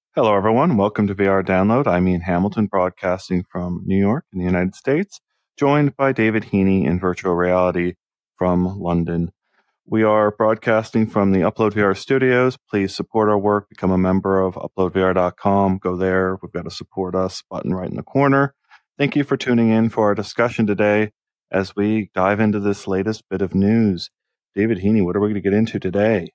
Hello, everyone. Welcome to VR Download. I'm Ian Hamilton, broadcasting from New York in the United States, joined by David Heaney in virtual reality from London. We are broadcasting from the Upload VR studios. Please support our work. Become a member of uploadvr.com. Go there. We've got a support us button right in the corner. Thank you for tuning in for our discussion today as we dive into this latest bit of news. David Heaney, what are we going to get into today?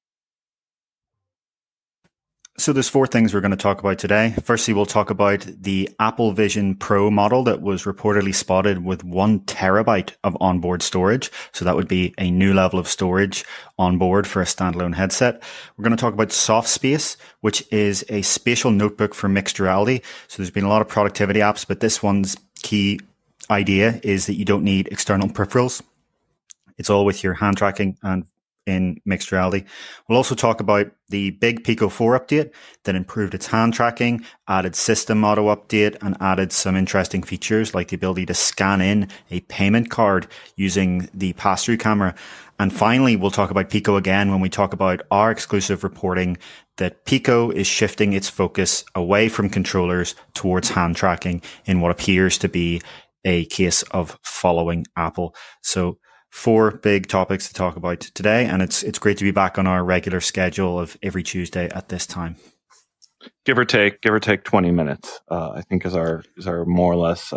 So there's four things we're going to talk about today. Firstly, we'll talk about the Apple Vision Pro model that was reportedly spotted with 1 terabyte of onboard storage. So that would be a new level of storage on board for a standalone headset. We're going to talk about SoftSpace, which is a spatial notebook for mixed reality. So there's been a lot of productivity apps, but this one's key idea is that you don't need external peripherals. It's all with your hand tracking and in mixed reality. We'll also talk about the big Pico 4 update that improved its hand tracking, added system auto update, and added some interesting features like the ability to scan in a payment card using the pass-through camera. And finally, we'll talk about Pico again when we talk about our exclusive reporting that Pico is shifting its focus away from controllers towards hand tracking in what appears to be a case of following Apple. So 4 big topics to talk about today, and it's great to be back on our regular schedule of every Tuesday at this time. Give or take 20 minutes. I think is our more or less.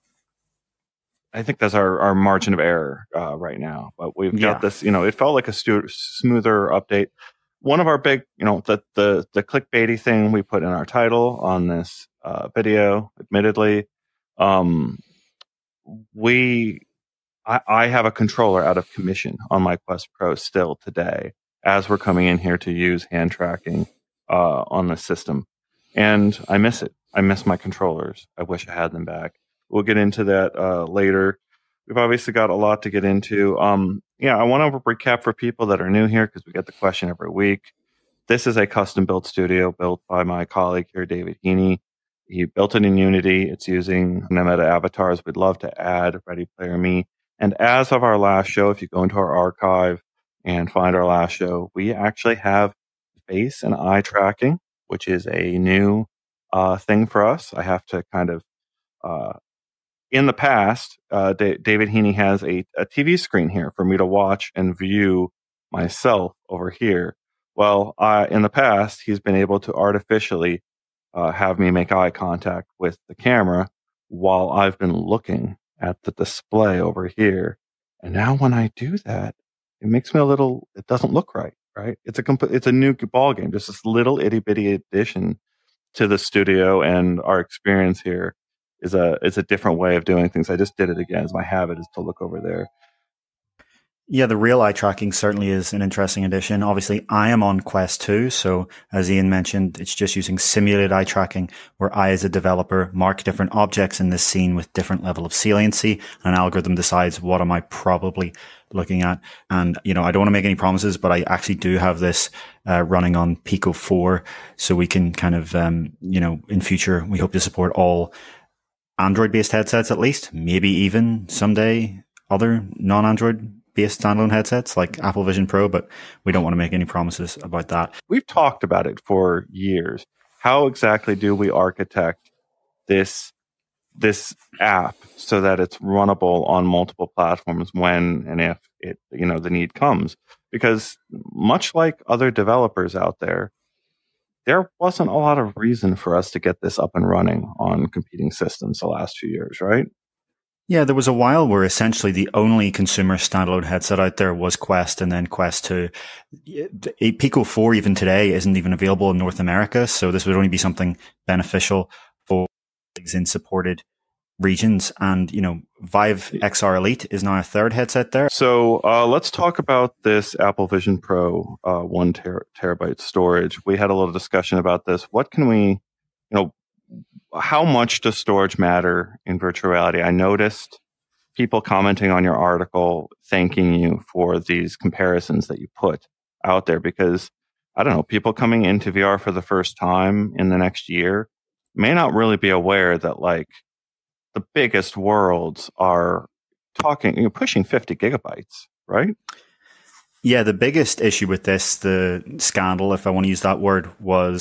I think that's our margin of error right now. But we've got this. It felt like a smoother update. One of our big, the clickbaity thing we put in our title on this video. Admittedly, I have a controller out of commission on my Quest Pro still today as we're coming in here to use hand tracking on the system. And I miss it. I miss my controllers. I wish I had them back. We'll get into that later. We've obviously got a lot to get into. I want to recap for people that are new here because we get the question every week. This is a custom-built studio built by my colleague here, David Heaney. He built it in Unity. It's using Meta avatars. We'd love to add Ready Player Me. And as of our last show, if you go into our archive and find our last show, we actually have face and eye tracking, which is a new thing for us. I have to kind of, in the past, David Heaney has a TV screen here for me to watch and view myself over here. Well, in the past, he's been able to artificially have me make eye contact with the camera while I've been looking at the display over here. And now when I do that, it makes me it doesn't look right? It's a new ball game, just this little itty bitty addition to the studio, and our experience here is a different way of doing things. I just did it again, as my habit is to look over there. Yeah, the real eye tracking certainly is an interesting addition. Obviously, I am on Quest 2, so as Ian mentioned, it's just using simulated eye tracking where I, as a developer, mark different objects in this scene with different level of saliency, and an algorithm decides what am I probably looking at. And, I don't want to make any promises, but I actually do have this running on Pico 4, so we can kind of, in future, we hope to support all Android-based headsets at least, maybe even someday other non-Android based standalone headsets like Apple Vision Pro, but we don't want to make any promises about that. We've talked about it for years. How exactly do we architect this app so that it's runnable on multiple platforms when and if the need comes? Because much like other developers out there wasn't a lot of reason for us to get this up and running on competing systems the last few years, right? Yeah, there was a while where essentially the only consumer standalone headset out there was Quest and then Quest 2. A Pico 4 even today isn't even available in North America, so this would only be something beneficial for in supported regions. And, Vive XR Elite is now a third headset there. So let's talk about this Apple Vision Pro 1 terabyte storage. We had a little discussion about this. What can we, how much does storage matter in virtual reality? I noticed people commenting on your article, thanking you for these comparisons that you put out there because, I don't know, people coming into VR for the first time in the next year may not really be aware that the biggest worlds are pushing 50 gigabytes, right? Yeah, the biggest issue with this, the scandal, if I want to use that word, was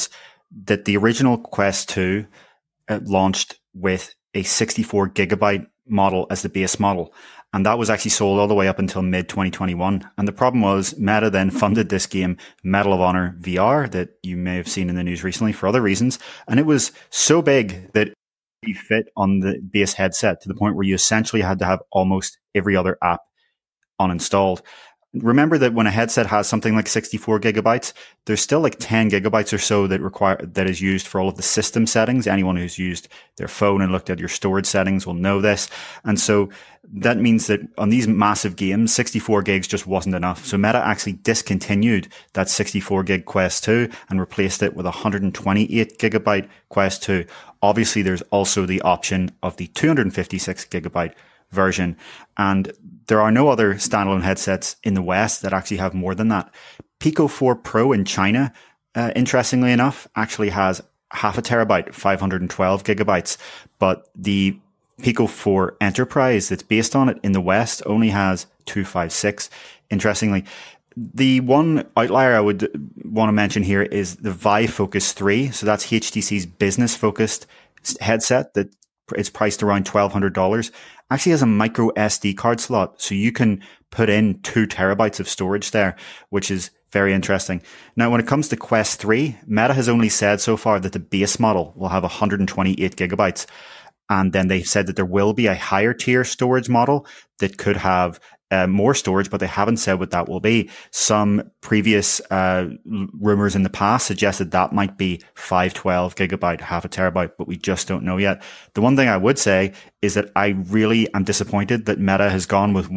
that the original Quest 2 launched with a 64 gigabyte model as the base model. And that was actually sold all the way up until mid 2021. And the problem was Meta then funded this game, Medal of Honor VR, that you may have seen in the news recently for other reasons. And it was so big that it fit on the base headset to the point where you essentially had to have almost every other app uninstalled. Remember that when a headset has something like 64 gigabytes, there's still like 10 gigabytes or so that is used for all of the system settings. Anyone who's used their phone and looked at your storage settings will know this. And so that means that on these massive games, 64 gigs just wasn't enough. So Meta actually discontinued that 64 gig Quest 2 and replaced it with a 128 gigabyte Quest 2. Obviously, there's also the option of the 256 gigabyte version. And there are no other standalone headsets in the West that actually have more than that. Pico 4 Pro in China, interestingly enough, actually has half a terabyte, 512 gigabytes. But the Pico 4 Enterprise that's based on it in the West only has 256. Interestingly, the one outlier I would want to mention here is the Vive Focus 3. So that's HTC's business-focused headset that is priced around $1,200. Actually has a micro SD card slot, so you can put in 2 terabytes of storage there, which is very interesting. Now, when it comes to Quest 3, Meta has only said so far that the base model will have 128 gigabytes. And then they've said that there will be a higher tier storage model that could have more storage, but they haven't said what that will be. Some previous rumors in the past suggested that might be 512 gigabyte, half a terabyte, but we just don't know yet. The one thing I would say is that I really am disappointed that Meta has gone with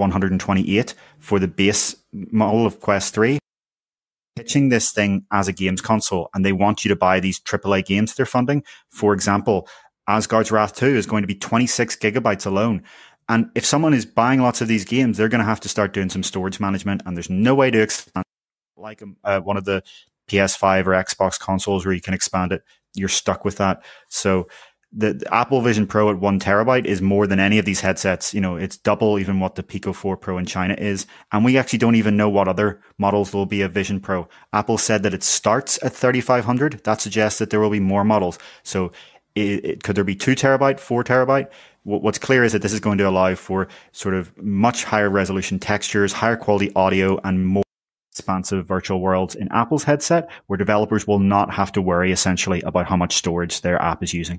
128 for the base model of Quest 3. Pitching this thing as a games console, and they want you to buy these AAA games they're funding. For example, Asgard's Wrath 2 is going to be 26 gigabytes alone. And if someone is buying lots of these games, they're going to have to start doing some storage management, and there's no way to expand like one of the PS5 or Xbox consoles where you can expand it. You're stuck with that. So the Apple Vision Pro at 1 terabyte is more than any of these headsets. You know, it's double even what the Pico 4 Pro in China is. And we actually don't even know what other models will be of Vision Pro. Apple said that it starts at 3,500. That suggests that there will be more models. So could there be 2 terabyte, 4 terabyte? What's clear is that this is going to allow for sort of much higher resolution textures, higher quality audio, and more expansive virtual worlds in Apple's headset, where developers will not have to worry essentially about how much storage their app is using.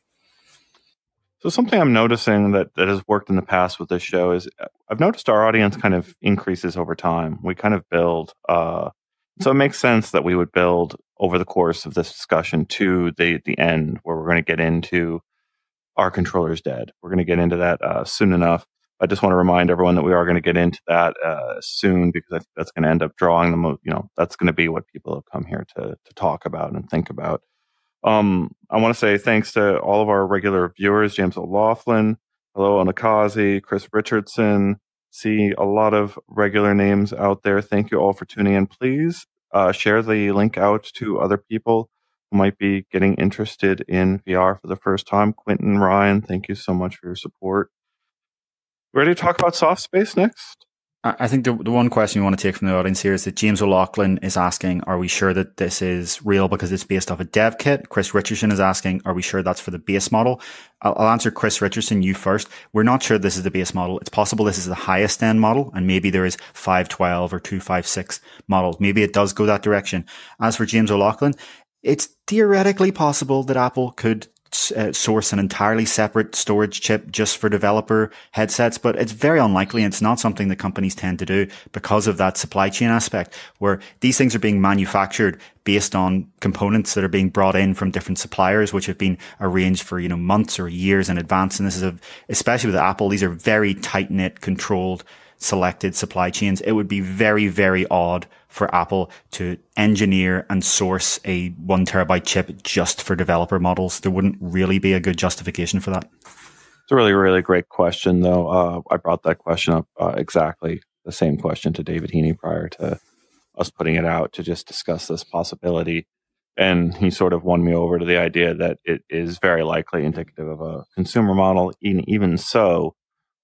So something I'm noticing that has worked in the past with this show is I've noticed our audience kind of increases over time. We kind of build. So it makes sense that we would build over the course of this discussion to the end where we're going to get into our controller's dead. We're going to get into that soon enough. I just want to remind everyone that we are going to get into that soon, because I think that's going to end up drawing them. You know, that's going to be what people have come here to talk about and think about. I want to say thanks to all of our regular viewers: James O'Loughlin, hello Onakazi, Chris Richardson. See a lot of regular names out there. Thank you all for tuning in. Please share the link out to other people who might be getting interested in VR for the first time. Quentin, Ryan, thank you so much for your support. Ready to talk about soft space next? I think the one question you want to take from the audience here is that James O'Loughlin is asking, are we sure that this is real because it's based off a dev kit? Chris Richardson is asking, are we sure that's for the base model? I'll answer Chris Richardson, you first. We're not sure this is the base model. It's possible this is the highest end model, and maybe there is 512 or 256 models. Maybe it does go that direction. As for James O'Loughlin, it's theoretically possible that Apple could source an entirely separate storage chip just for developer headsets, but it's very unlikely, and it's not something that companies tend to do because of that supply chain aspect, where these things are being manufactured based on components that are being brought in from different suppliers, which have been arranged for, months or years in advance. And this is especially with Apple, these are very tight-knit, controlled, selected supply chains. It would be very, very odd for Apple to engineer and source a 1 terabyte chip just for developer models. There wouldn't really be a good justification for that. It's a really, really great question, though. I brought that question up, exactly the same question, to David Heaney prior to us putting it out to just discuss this possibility. And he sort of won me over to the idea that it is very likely indicative of a consumer model. Even so,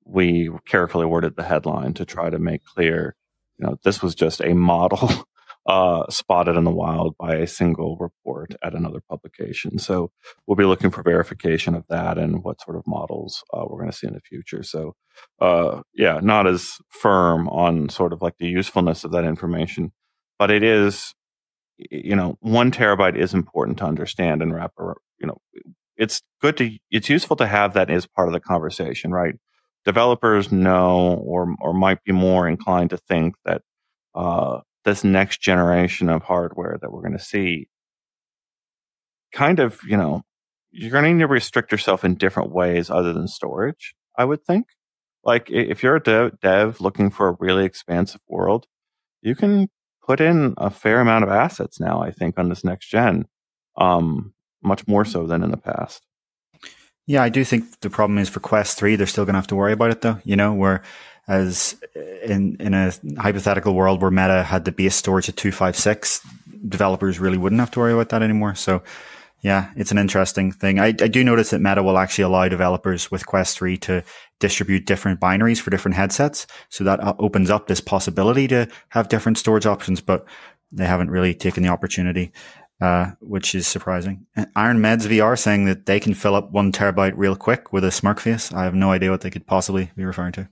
we carefully worded the headline to try to make clear, this was just a model spotted in the wild by a single report at another publication. So we'll be looking for verification of that and what sort of models we're going to see in the future. So yeah, not as firm on sort of like the usefulness of that information, but it is, 1 terabyte is important to understand and wrap around, it's useful to have that as part of the conversation, right? Developers know or might be more inclined to think that this next generation of hardware that we're going to see kind of, you're going to need to restrict yourself in different ways other than storage, I would think. Like if you're a dev looking for a really expansive world, you can put in a fair amount of assets now, I think, on this next gen, much more so than in the past. Yeah, I do think the problem is for Quest 3, they're still going to have to worry about it though, whereas in a hypothetical world where Meta had the base storage at 256, developers really wouldn't have to worry about that anymore. So yeah, it's an interesting thing. I do notice that Meta will actually allow developers with Quest 3 to distribute different binaries for different headsets. So that opens up this possibility to have different storage options, but they haven't really taken the opportunity, which is surprising. Iron Meds VR saying that they can fill up 1 terabyte real quick with a smirk face. I have no idea what they could possibly be referring to.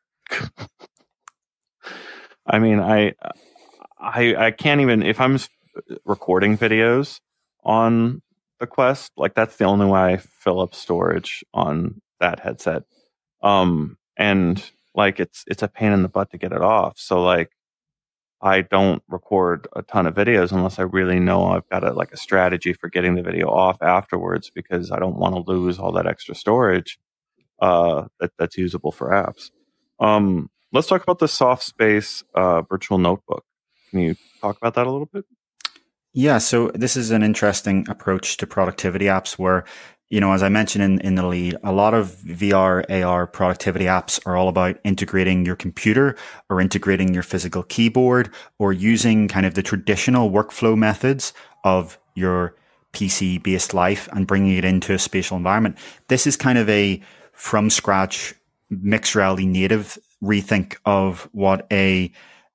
I mean, I can't even, if I'm recording videos on the Quest, like that's the only way I fill up storage on that headset. And like it's a pain in the butt to get it off. So like I don't record a ton of videos unless I really know I've got a strategy for getting the video off afterwards, because I don't want to lose all that extra storage that's usable for apps. Let's talk about the SoftSpace virtual notebook. Can you talk about that a little bit? Yeah, so this is an interesting approach to productivity apps where, as I mentioned in the lead, a lot of VR, AR productivity apps are all about integrating your computer or integrating your physical keyboard or using kind of the traditional workflow methods of your PC-based life and bringing it into a spatial environment. This is kind of a from scratch mixed reality native rethink of what a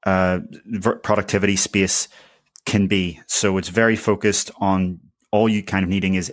productivity space can be. So it's very focused on all you kind of needing is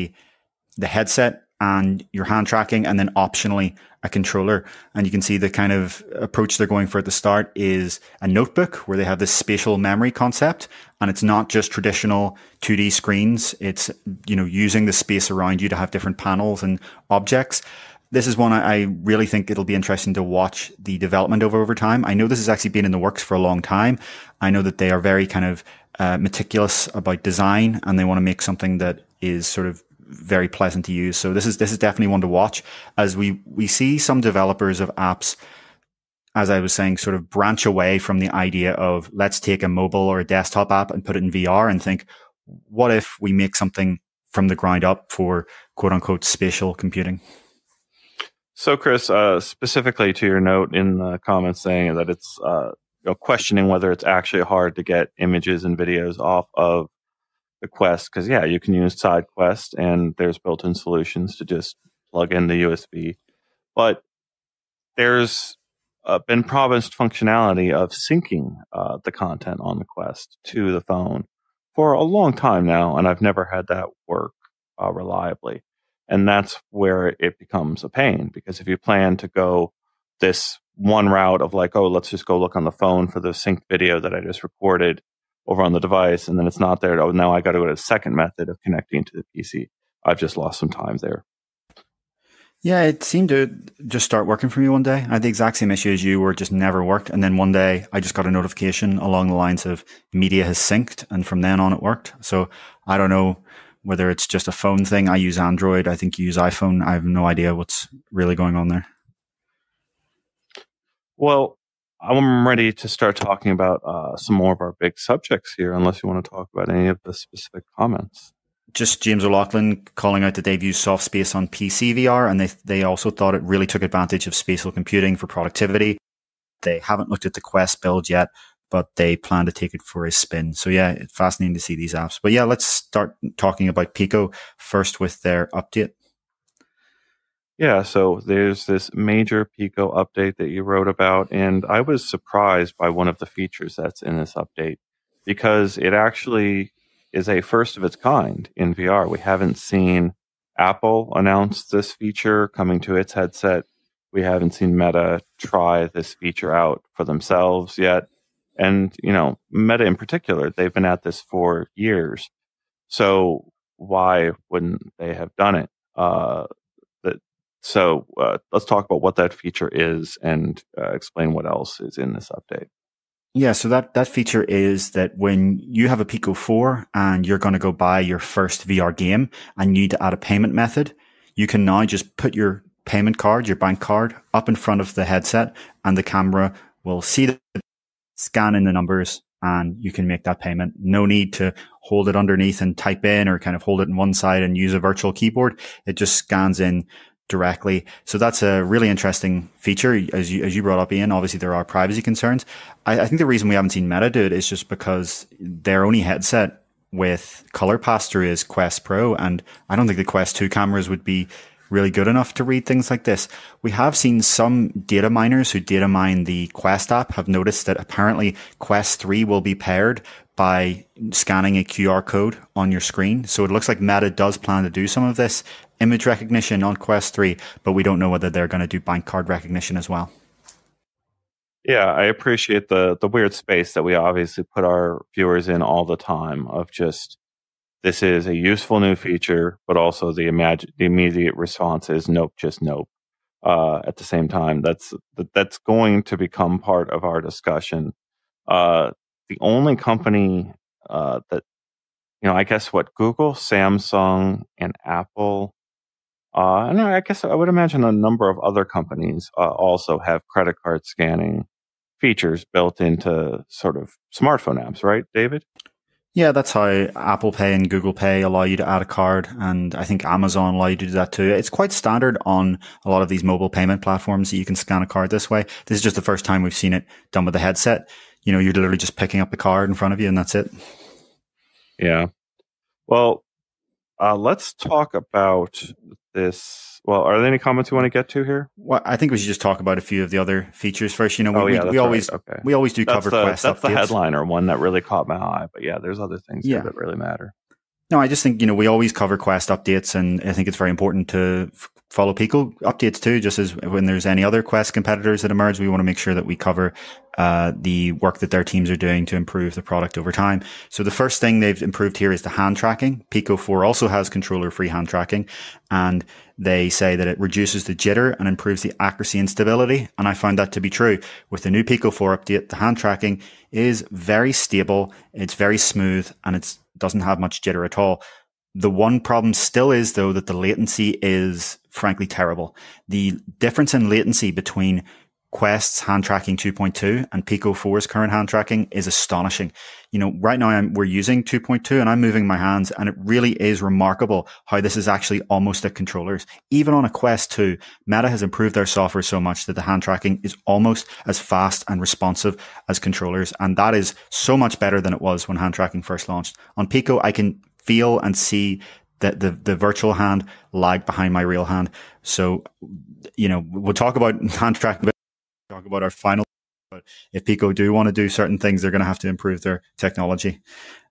the headset and your hand tracking, and then optionally a controller. And you can see the kind of approach they're going for at the start is a notebook where they have this spatial memory concept, and it's not just traditional 2D screens. It's, using the space around you to have different panels and objects. This is one I really think it'll be interesting to watch the development of over time. I know this has actually been in the works for a long time. I know that they are very kind of meticulous about design, and they want to make something that is sort of very pleasant to use. So this is definitely one to watch as we see some developers of apps, as I was saying, sort of branch away from the idea of let's take a mobile or a desktop app and put it in VR and think, what if we make something from the ground up for quote unquote spatial computing? So, Chris, specifically to your note in the comments saying that it's questioning whether it's actually hard to get images and videos off of the Quest, because yeah, you can use SideQuest and there's built-in solutions to just plug in the USB, but there's been promised functionality of syncing the content on the Quest to the phone for a long time now, and I've never had that work reliably. And that's where it becomes a pain, because if you plan to go this one route of like, oh, let's just go look on the phone for the synced video that I just recorded over on the device, and then it's not there, oh, now I got to go to the second method of connecting to the PC. I've just lost some time there. Yeah, it seemed to just start working for me one day. I had the exact same issue as you, where it just never worked. And then one day I just got a notification along the lines of media has synced, and from then on it worked. So I don't know whether it's just a phone thing. I use Android. I think you use iPhone. I have no idea what's really going on there. Well, I'm ready to start talking about some more of our big subjects here, unless you want to talk about any of the specific comments. Just James O'Loughlin calling out that they've used SoftSpace on PC VR, and they also thought it really took advantage of spatial computing for productivity. They haven't looked at the Quest build yet, but they plan to take it for a spin. So yeah, it's fascinating to see these apps. But yeah, let's start talking about Pico first with their update. Yeah, so there's this major Pico update that you wrote about, and I was surprised by one of the features that's in this update. because it actually is a first of its kind in VR. We haven't seen Apple announce this feature coming to its headset. We haven't seen Meta try this feature out for themselves yet. And, Meta in particular, they've been at this for years. So why wouldn't they have done it? Let's talk about what that feature is and explain what else is in this update. Yeah, so that feature is that when you have a Pico 4 and you're going to go buy your first VR game and you need to add a payment method, you can now just put your payment card, your bank card, up in front of the headset, and the camera will see the scan in the numbers and you can make that payment. No need to hold it underneath and type in, or kind of hold it on one side and use a virtual keyboard. It just scans in directly. So that's a really interesting feature. As you brought up, Ian, obviously there are privacy concerns. I think the reason we haven't seen Meta do it is just because their only headset with color pass-through is Quest Pro, and I don't think the Quest 2 cameras would be really good enough to read things like this. We have seen some data miners who data mine the Quest app have noticed that apparently Quest 3 will be paired by scanning a QR code on your screen. So it looks like Meta does plan to do some of this image recognition on Quest 3, but we don't know whether they're going to do bank card recognition as well. Yeah, I appreciate the weird space that we obviously put our viewers in all the time of just, this is a useful new feature, but also the immediate response is nope, just nope. At the same time, that's going to become part of our discussion. The only company that, I guess Google, Samsung, and Apple, and I guess I would imagine a number of other companies also have credit card scanning features built into sort of smartphone apps, right, David? Yeah, that's how Apple Pay and Google Pay allow you to add a card, and I think Amazon allow you to do that too. It's quite standard on a lot of these mobile payment platforms that you can scan a card this way. This is just the first time we've seen it done with the headset. You're literally just picking up the card in front of you and that's it. Yeah. Well, let's talk about this. Well, are there any comments you want to get to here? Well, I think we should just talk about a few of the other features first. We always do cover Quest That's updates. The headliner one that really caught my eye. But yeah, there's other things here that really matter. No, I just think, we always cover Quest updates, and I think it's very important to follow Pico updates too, just as when there's any other Quest competitors that emerge, we want to make sure that we cover the work that their teams are doing to improve the product over time. So the first thing they've improved here is the hand tracking. Pico 4 also has controller-free hand tracking, and they say that it reduces the jitter and improves the accuracy and stability. And I found that to be true. With the new Pico 4 update, the hand tracking is very stable, it's very smooth, and it doesn't have much jitter at all. The one problem still is, though, that the latency is frankly terrible. The difference in latency between Quest's hand tracking 2.2 and Pico 4's current hand tracking is astonishing. Right now we're using 2.2 and I'm moving my hands, and it really is remarkable how this is actually almost at controllers. Even on a Quest 2, Meta has improved their software so much that the hand tracking is almost as fast and responsive as controllers. And that is so much better than it was when hand tracking first launched. On Pico, I can feel and see that the virtual hand lag behind my real hand. So, we'll talk about hand tracking, talk about our final, but if Pico do want to do certain things, they're going to have to improve their technology.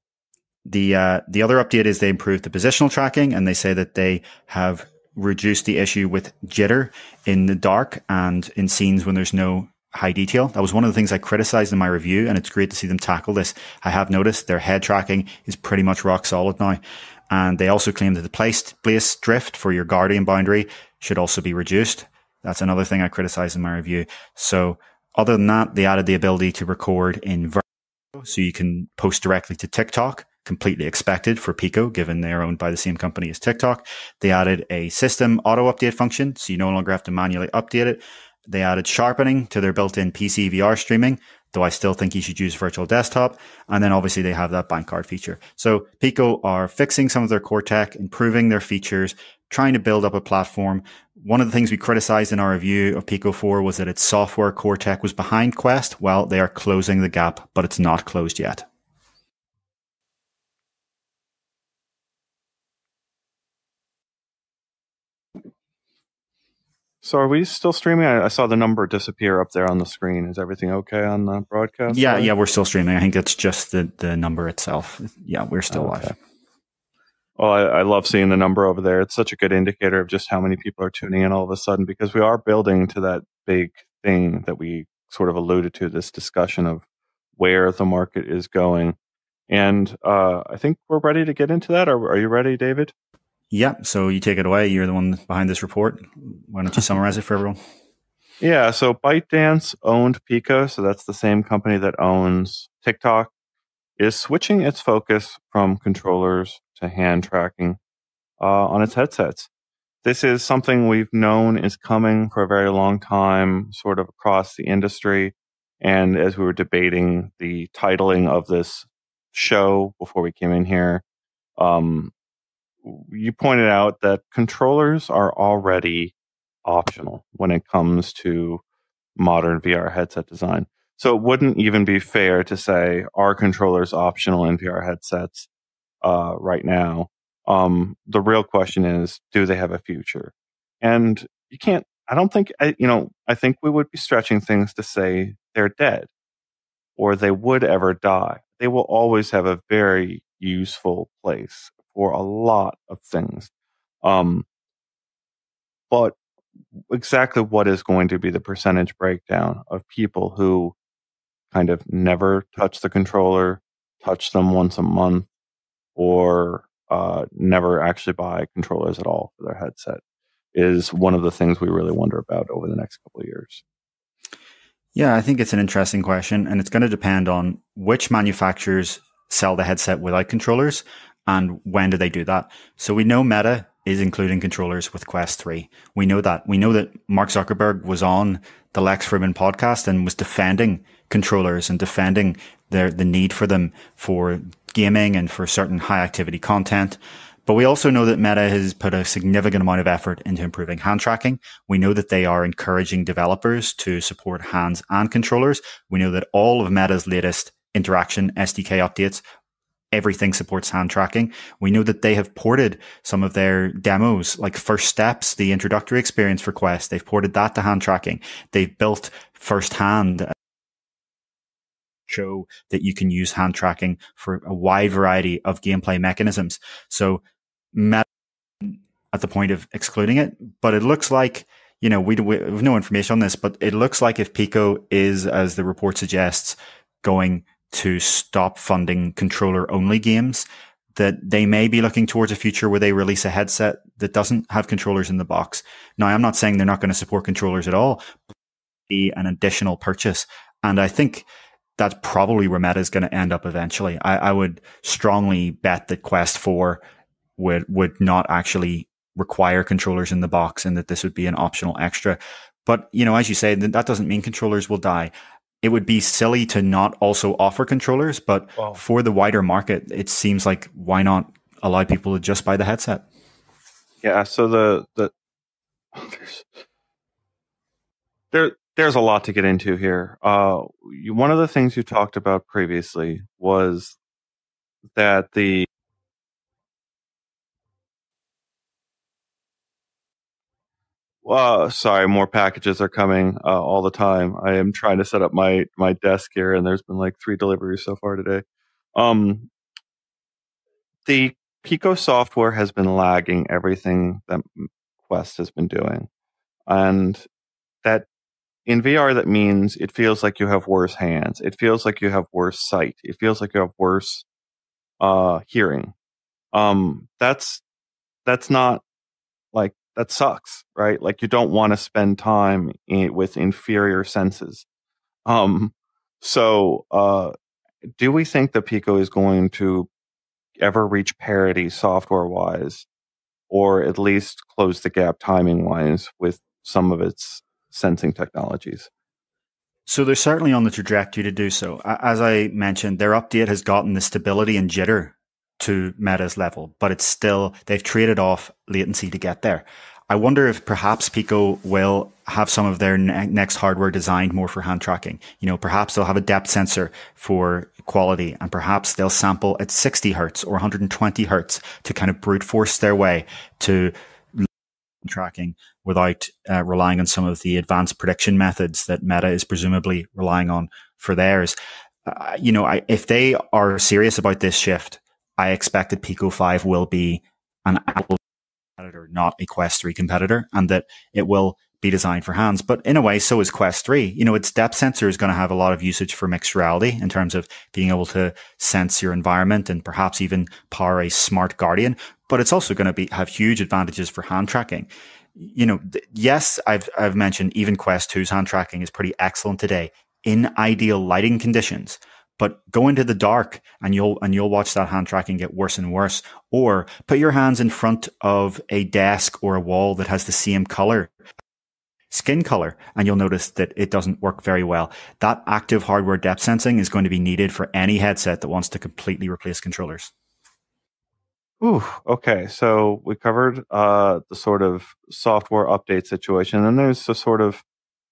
The other update is they improved the positional tracking, and they say that they have reduced the issue with jitter in the dark and in scenes when there's no high detail. That was one of the things I criticized in my review, and it's great to see them tackle this. I have noticed their head tracking is pretty much rock solid now. And they also claim that the place drift for your Guardian boundary should also be reduced. That's another thing I criticized in my review. So other than that, they added the ability to record in vertical, so you can post directly to TikTok. Completely expected for Pico, given they're owned by the same company as TikTok. They added a system auto update function, so you no longer have to manually update it. They added sharpening to their built-in PC VR streaming, though I still think you should use virtual desktop. And then obviously they have that bank card feature. So Pico are fixing some of their core tech, improving their features, trying to build up a platform. One of the things we criticized in our review of Pico 4 was that its software core tech was behind Quest. Well, they are closing the gap, but it's not closed yet. So are we still streaming? I saw the number disappear up there on the screen. Is everything okay on the broadcast? Yeah, we're still streaming. I think it's just the number itself. Yeah, we're still live. Well, I love seeing the number over there. It's such a good indicator of just how many people are tuning in all of a sudden, because we are building to that big thing that we sort of alluded to, this discussion of where the market is going. And I think we're ready to get into that. Are you ready, David? Yeah, so you take it away. You're the one behind this report. Why don't you summarize it for everyone? Yeah, so ByteDance owned Pico, so that's the same company that owns TikTok, is switching its focus from controllers to hand tracking on its headsets. This is something we've known is coming for a very long time, sort of across the industry. And as we were debating the titling of this show before we came in here, you pointed out that controllers are already optional when it comes to modern VR headset design. So it wouldn't even be fair to say, are controllers optional in VR headsets right now? The real question is, do they have a future? And you can't, I don't think, I think we would be stretching things to say they're dead or they would ever die. They will always have a very useful place for a lot of things. But exactly what is going to be the percentage breakdown of people who kind of never touch the controller, touch them once a month, or never actually buy controllers at all for their headset is one of the things we really wonder about over the next couple of years. Yeah, I think it's an interesting question, and it's going to depend on which manufacturers sell the headset without controllers and when do they do that. So we know Meta is including controllers with Quest 3. We know that. We know that Mark Zuckerberg was on the Lex Fridman podcast and was defending controllers and defending the need for them for gaming and for certain high activity content. But we also know that Meta has put a significant amount of effort into improving hand tracking. We know that they are encouraging developers to support hands and controllers. We know that all of Meta's latest interaction SDK updates, everything supports hand tracking. We know that they have ported some of their demos, like First Steps, the introductory experience for Quest. They've ported that to hand tracking. They've built Firsthand, show that you can use hand tracking for a wide variety of gameplay mechanisms. So Meta at the point of excluding it, but it looks like, we have no information on this, but it looks like if Pico is, as the report suggests, going to stop funding controller only games, that they may be looking towards a future where they release a headset that doesn't have controllers in the box. Now, I'm not saying they're not going to support controllers at all, but be an additional purchase. And I think that's probably where Meta is going to end up eventually. I would strongly bet that Quest 4 would not actually require controllers in the box and that this would be an optional extra. But, as you say, that doesn't mean controllers will die. It would be silly to not also offer controllers, but for the wider market, it seems like why not allow people to just buy the headset? Yeah, so there's a lot to get into here. One of the things you talked about previously was that sorry, more packages are coming all the time. I am trying to set up my desk here, and there's been like 3 deliveries so far today. The Pico software has been lagging everything that Quest has been doing. And that in VR, that means it feels like you have worse hands. It feels like you have worse sight. It feels like you have worse hearing. That's not like, that sucks, right? Like, you don't want to spend time with inferior senses. So do we think that Pico is going to ever reach parity software-wise, or at least close the gap timing-wise with some of its sensing technologies? So they're certainly on the trajectory to do so. As I mentioned, their update has gotten the stability and jitter to Meta's level, but it's still, they've traded off latency to get there. I wonder if perhaps Pico will have some of their next hardware designed more for hand tracking. Perhaps they'll have a depth sensor for quality, and perhaps they'll sample at 60 hertz or 120 hertz to kind of brute force their way to tracking without relying on some of the advanced prediction methods that Meta is presumably relying on for theirs. If they are serious about this shift, I expect that Pico 5 will be an Apple competitor, not a Quest 3 competitor, and that it will be designed for hands. But in a way, so is Quest 3. Its depth sensor is going to have a lot of usage for mixed reality in terms of being able to sense your environment and perhaps even power a smart Guardian. But it's also going to have huge advantages for hand tracking. Yes, I've mentioned even Quest 2's hand tracking is pretty excellent today in ideal lighting conditions. But go into the dark and you'll watch that hand tracking get worse and worse. Or put your hands in front of a desk or a wall that has the same skin color, and you'll notice that it doesn't work very well. That active hardware depth sensing is going to be needed for any headset that wants to completely replace controllers. Ooh, okay. So we covered the sort of software update situation, and there's the sort of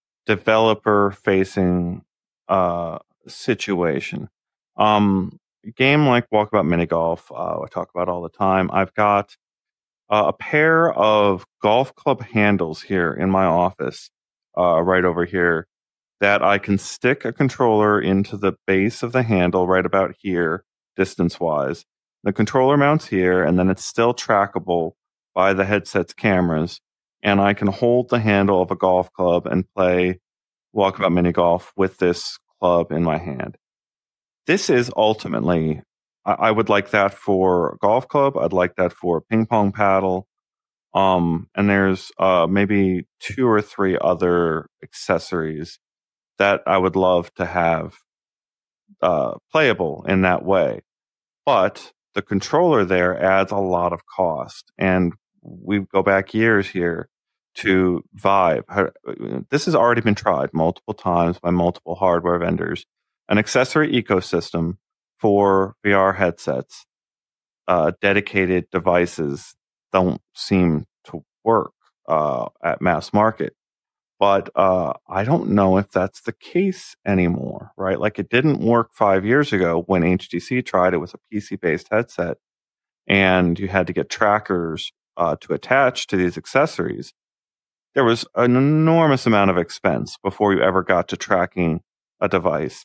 developer-facing situation. A game like Walkabout Mini Golf, I talk about all the time. I've got a pair of golf club handles here in my office, right over here, that I can stick a controller into the base of the handle right about here, distance-wise. The controller mounts here, and then it's still trackable by the headset's cameras, and I can hold the handle of a golf club and play Walkabout Mini Golf with this club in my hand. This is ultimately, I would like that for a golf club. I'd like that for a ping pong paddle. And there's maybe 2 or 3 other accessories that I would love to have playable in that way. But the controller there adds a lot of cost. And we go back years here to Vive. This has already been tried multiple times by multiple hardware vendors. An accessory ecosystem for VR headsets, dedicated devices don't seem to work at mass market. But I don't know if that's the case anymore, right? Like it didn't work 5 years ago when HTC tried it with a PC-based headset, and you had to get trackers to attach to these accessories. There was an enormous amount of expense before you ever got to tracking a device.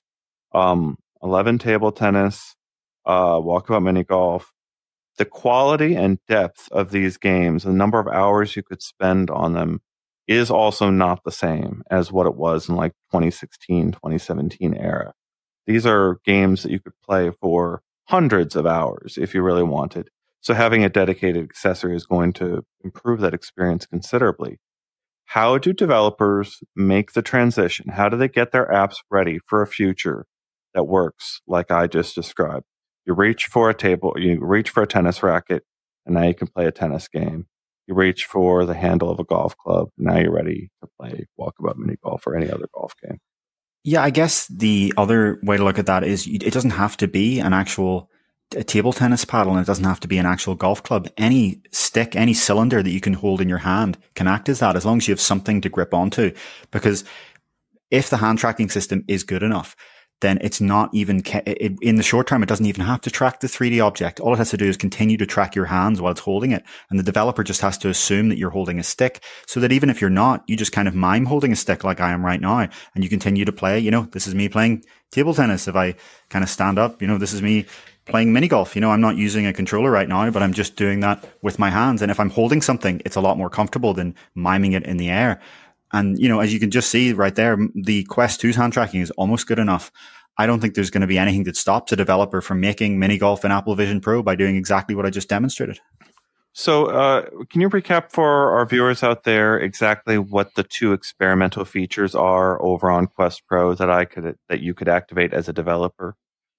11 table tennis, Walkabout Mini Golf. The quality and depth of these games, the number of hours you could spend on them, is also not the same as what it was in like 2016, 2017 era. These are games that you could play for hundreds of hours if you really wanted. So having a dedicated accessory is going to improve that experience considerably. How do developers make the transition? How do they get their apps ready for a future that works like I just described? You reach for a tennis racket, and now you can play a tennis game. You reach for the handle of a golf club, and now you're ready to play Walkabout Mini Golf or any other golf game. Yeah, I guess the other way to look at that is it doesn't have to be an actual table tennis paddle, and it doesn't have to be an actual golf club. Any stick, any cylinder that you can hold in your hand can act as that, as long as you have something to grip onto. Because if the hand tracking system is good enough, then it's not even, in the short term, it doesn't even have to track the 3D object. All it has to do is continue to track your hands while it's holding it. And the developer just has to assume that you're holding a stick, so that even if you're not, you just kind of mime holding a stick like I am right now, and you continue to play. This is me playing table tennis. If I kind of stand up, this is me playing mini golf. I'm not using a controller right now, but I'm just doing that with my hands. And if I'm holding something, it's a lot more comfortable than miming it in the air. And, as you can just see right there, the Quest 2's hand tracking is almost good enough. I don't think there's going to be anything that stops a developer from making mini golf in Apple Vision Pro by doing exactly what I just demonstrated. So can you recap for our viewers out there exactly what the 2 experimental features are over on Quest Pro that you could activate as a developer?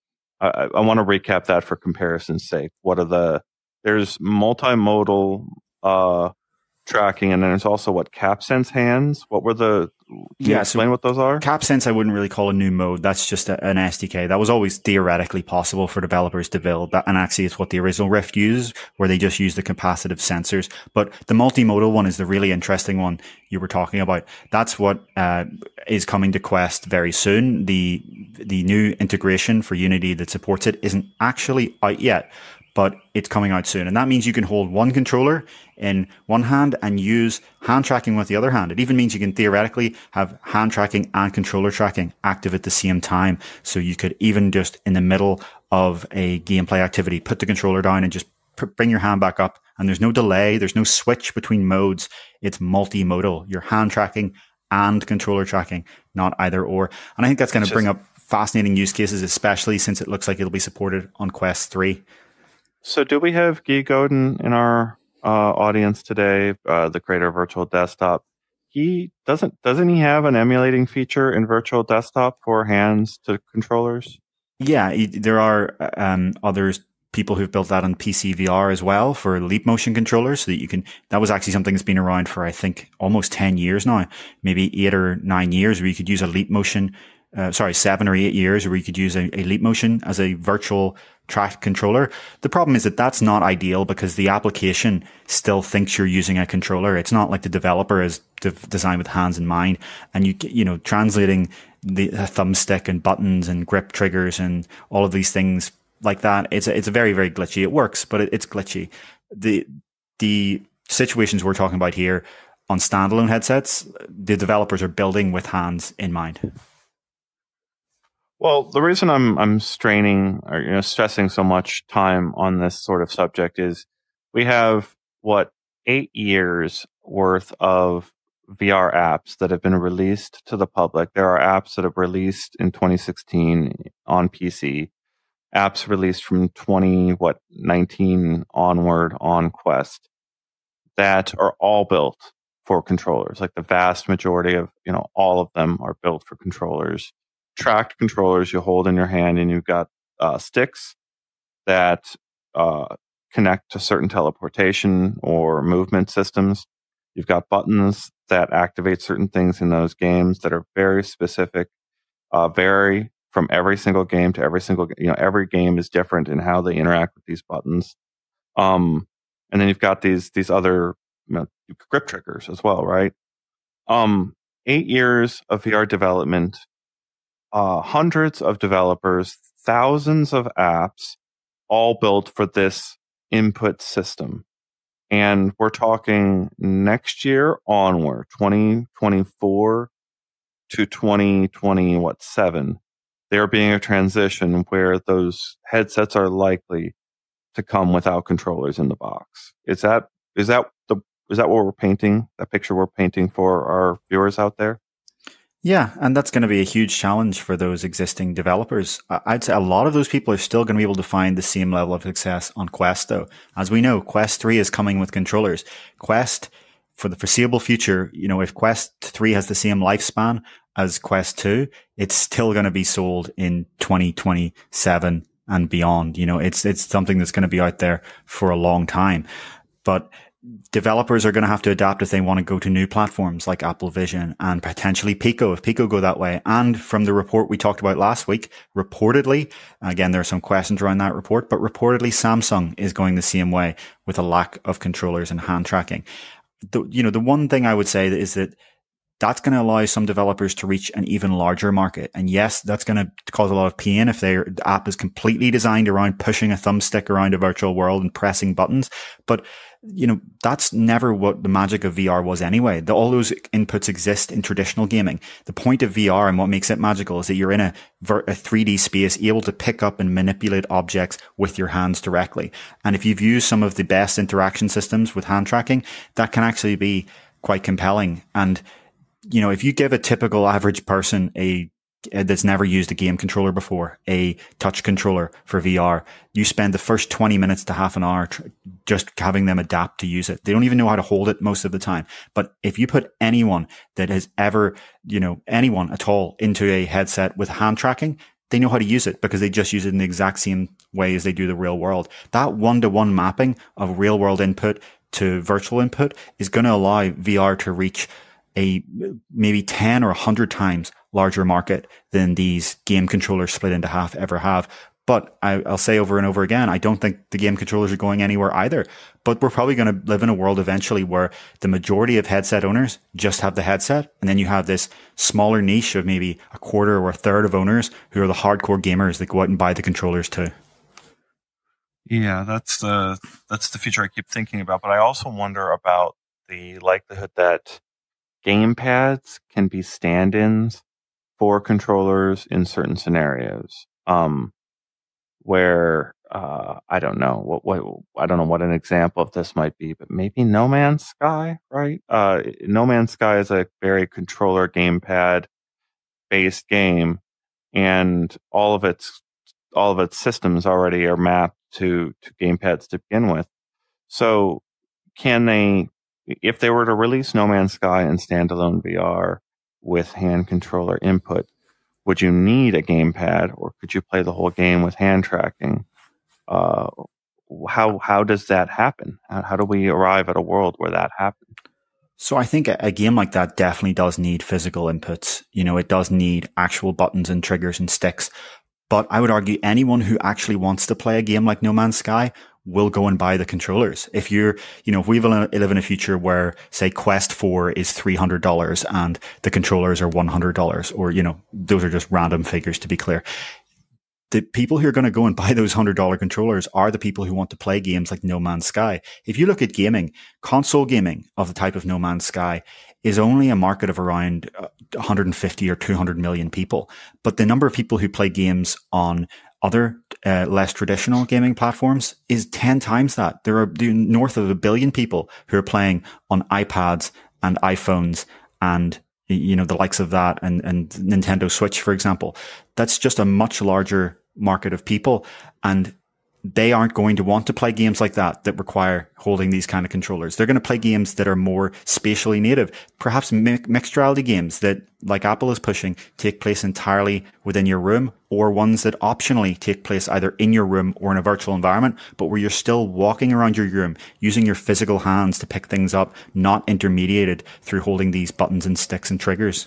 I want to recap that for comparison's sake. There's multimodal tracking, and then there's also CapSense hands. Can you explain what those are? CapSense, I wouldn't really call a new mode. That's just an SDK. That was always theoretically possible for developers to build. And actually, it's what the original Rift used, where they just use the capacitive sensors. But the multimodal one is the really interesting one you were talking about. That's what is coming to Quest very soon. The new integration for Unity that supports it isn't actually out yet, but it's coming out soon. And that means you can hold one controller in one hand and use hand tracking with the other hand. It even means you can theoretically have hand tracking and controller tracking active at the same time. So you could even just in the middle of a gameplay activity, put the controller down and just bring your hand back up. And there's no delay. There's no switch between modes. It's multimodal. You're hand tracking and controller tracking, not either or. And I think that's going to bring up fascinating use cases, especially since it looks like it'll be supported on Quest 3. So do we have Guy Godin in our audience today, the creator of Virtual Desktop? Doesn't he have an emulating feature in Virtual Desktop for hands to controllers? Yeah, there are others, people who've built that on PC VR as well for Leap Motion controllers, so that you can, that was actually something that's been around for, I think, almost 10 years now, maybe 8 or 9 years, where you could use a Leap Motion, 7 or 8 years, where you could use a Leap Motion as a virtual track controller. The problem is that that's not ideal because the application still thinks you're using a controller. It's not like the developer is designed with hands in mind, and you know, translating the thumbstick and buttons and grip triggers and all of these things like that, it's a very, very glitchy. It works, but it's glitchy. The situations we're talking about here on standalone headsets, the developers are building with hands in mind. Well, the reason I'm straining or stressing so much time on this sort of subject is we have 8 years worth of VR apps that have been released to the public. There are apps that have released in 2016 on PC, apps released from 2019 onward on Quest that are all built for controllers. Like the vast majority of, all of them are built for controllers. Tracked controllers you hold in your hand, and you've got sticks that connect to certain teleportation or movement systems. You've got buttons that activate certain things in those games that are very specific, vary from every single game to every single, every game is different in how they interact with these buttons. And then you've got these other grip triggers as well, right? 8 years of VR development, hundreds of developers, thousands of apps, all built for this input system. And we're talking next year onward, 2024 to 2027. There being a transition where those headsets are likely to come without controllers in the box. Is that what we're painting? That picture we're painting for our viewers out there? Yeah, and that's going to be a huge challenge for those existing developers. I'd say a lot of those people are still going to be able to find the same level of success on Quest, though. As we know, Quest 3 is coming with controllers. Quest, for the foreseeable future, if Quest 3 has the same lifespan as Quest 2, it's still going to be sold in 2027 and beyond. It's something that's going to be out there for a long time. But developers are going to have to adapt if they want to go to new platforms like Apple Vision and potentially Pico, if Pico go that way. And from the report we talked about last week, reportedly, again, there are some questions around that report, but reportedly Samsung is going the same way with a lack of controllers and hand tracking. The one thing I would say is that that's going to allow some developers to reach an even larger market. And yes, that's going to cause a lot of pain if their app is completely designed around pushing a thumbstick around a virtual world and pressing buttons. But that's never what the magic of VR was anyway. All those inputs exist in traditional gaming. The point of VR and what makes it magical is that you're in a 3D space, able to pick up and manipulate objects with your hands directly. And if you've used some of the best interaction systems with hand tracking, that can actually be quite compelling. And, if you give a typical average person that's never used a game controller before, a touch controller for VR, you spend the first 20 minutes to half an hour just having them adapt to use it. They don't even know how to hold it most of the time. But if you put anyone that has ever, anyone at all into a headset with hand tracking, they know how to use it because they just use it in the exact same way as they do the real world. That one-to-one mapping of real world input to virtual input is going to allow VR to reach a maybe 10 or 100 times larger market than these game controllers split into half ever have. But I'll say over and over again, I don't think the game controllers are going anywhere either. But we're probably going to live in a world eventually where the majority of headset owners just have the headset. And then you have this smaller niche of maybe a quarter or a third of owners who are the hardcore gamers that go out and buy the controllers too. Yeah, that's the future I keep thinking about. But I also wonder about the likelihood that gamepads can be stand-ins for controllers in certain scenarios. Where I don't know what I don't know what an example of this might be, but maybe No Man's Sky, right? No Man's Sky is a very controller gamepad based game, and all of its systems already are mapped to gamepads to begin with. So can they, if they were to release No Man's Sky in standalone VR with hand controller input, would you need a gamepad, or could you play the whole game with hand tracking? How does that happen? How do we arrive at a world where that happens? So I think a game like that definitely does need physical inputs. You know, it does need actual buttons and triggers and sticks. But I would argue anyone who actually wants to play a game like No Man's Sky will go and buy the controllers. If you're, if we live in a future where, say, Quest 4 is $300 and the controllers are $100, or, those are just random figures to be clear. The people who are going to go and buy those $100 controllers are the people who want to play games like No Man's Sky. If you look at gaming, console gaming of the type of No Man's Sky is only a market of around 150 or 200 million people. But the number of people who play games on other less traditional gaming platforms is 10 times that. There are north of 1 billion people who are playing on iPads and iPhones and the likes of that, and Nintendo Switch, for example. That's just a much larger market of people, and they aren't going to want to play games like that require holding these kind of controllers. They're going to play games that are more spatially native, perhaps mixed reality games that, like Apple is pushing, take place entirely within your room, or ones that optionally take place either in your room or in a virtual environment, but where you're still walking around your room using your physical hands to pick things up, not intermediated through holding these buttons and sticks and triggers.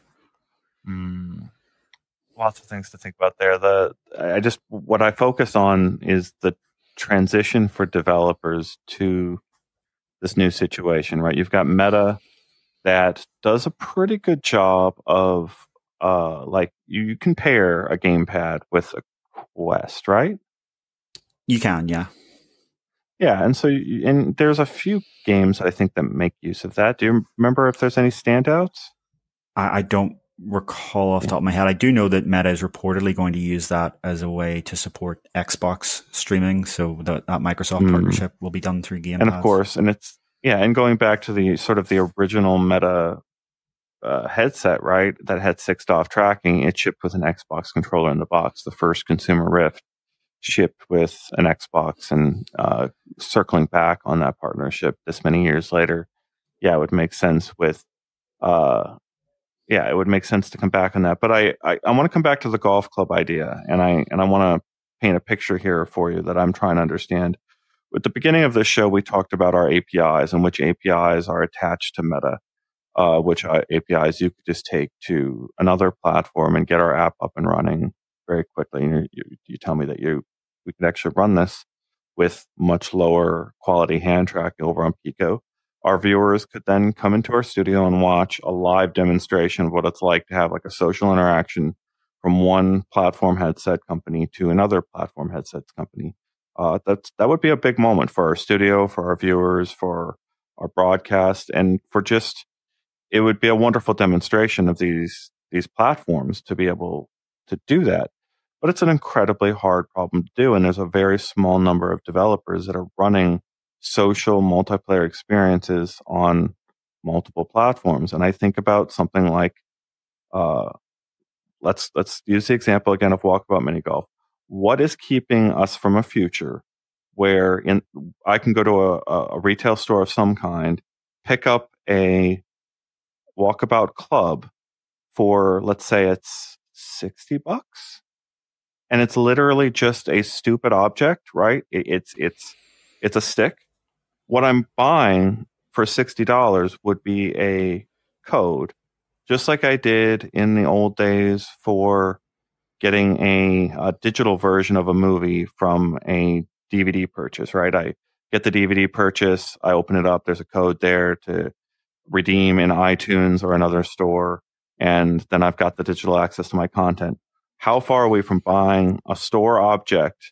Lots of things to think about there. What I focus on is the transition for developers to this new situation, right? You've got Meta that does a pretty good job of, you can pair a gamepad with a Quest, right? You can, yeah. Yeah, and so and there's a few games I think that make use of that. Do you remember if there's any standouts? I don't recall off the top of my head. I do know that Meta is reportedly going to use that as a way to support Xbox streaming, so that Microsoft partnership will be done through Game Pass. And of course, and going back to the sort of the original Meta headset, right, that had 6DoF tracking, it shipped with an Xbox controller in the box. The first consumer Rift shipped with an Xbox, and circling back on that partnership this many years later, it would make sense with it would make sense to come back on that. But I want to come back to the golf club idea, and I want to paint a picture here for you that I'm trying to understand. At the beginning of this show, we talked about our APIs and which APIs are attached to Meta, which APIs you could just take to another platform and get our app up and running very quickly. And you tell me that we could actually run this with much lower quality hand tracking over on Pico. Our viewers could then come into our studio and watch a live demonstration of what it's like to have like a social interaction from one platform headset company to another platform headsets company. That would be a big moment for our studio, for our viewers, for our broadcast, and it would be a wonderful demonstration of these platforms to be able to do that. But it's an incredibly hard problem to do, and there's a very small number of developers that are running social multiplayer experiences on multiple platforms. And I think about something like, let's use the example again of Walkabout Mini Golf. What is keeping us from a future where I can go to a retail store of some kind, pick up a Walkabout club for, let's say it's $60, and it's literally just a stupid object, right? It's a stick. What I'm buying for $60 would be a code, just like I did in the old days for getting a digital version of a movie from a DVD purchase, right? I get the DVD purchase, I open it up, there's a code there to redeem in iTunes or another store, and then I've got the digital access to my content. How far are we from buying a store object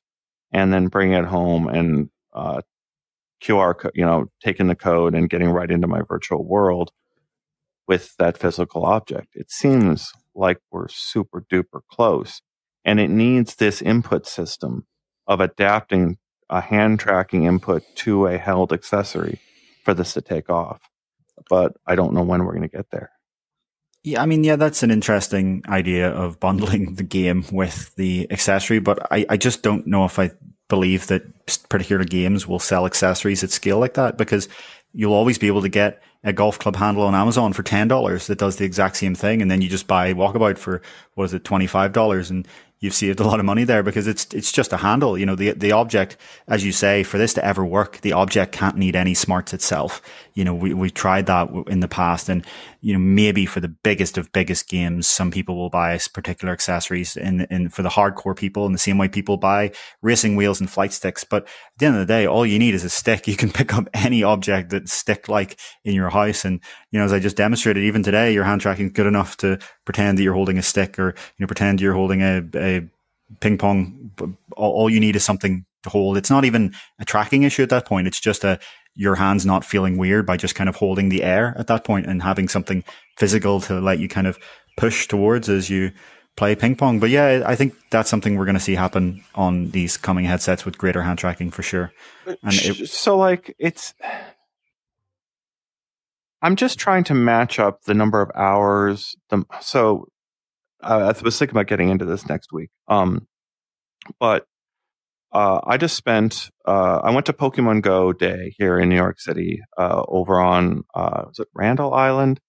and then bringing it home and QR code, taking the code and getting right into my virtual world with that physical object. It seems like we're super duper close, and it needs this input system of adapting a hand tracking input to a held accessory for this to take off. But I don't know when we're going to get there. Yeah, I mean, yeah, that's an interesting idea of bundling the game with the accessory, but I just don't know if I believe that particular games will sell accessories at scale like that, because you'll always be able to get a golf club handle on Amazon for $10 that does the exact same thing, and then you just buy Walkabout for, what is it, $25, and you've saved a lot of money there, because it's just a handle. The object, as you say, for this to ever work, the object can't need any smarts itself. We tried that in the past, and maybe for the biggest of biggest games, some people will buy particular accessories and for the hardcore people, in the same way people buy racing wheels and flight sticks. But at the end of the day, all you need is a stick. You can pick up any object that's stick-like in your house. And, as I just demonstrated, even today, your hand tracking is good enough to pretend that you're holding a stick, or, pretend you're holding a ping pong. All you need is something to hold. It's not even a tracking issue at that point. It's just your hand's not feeling weird by just kind of holding the air at that point and having something physical to let you kind of push towards as you play ping pong. But yeah, I think that's something we're going to see happen on these coming headsets with greater hand tracking for sure. I'm just trying to match up the number of hours. I was thinking about getting into this next week. But I just spent, I went to Pokemon Go Day here in New York City, over on, was it Randall Island?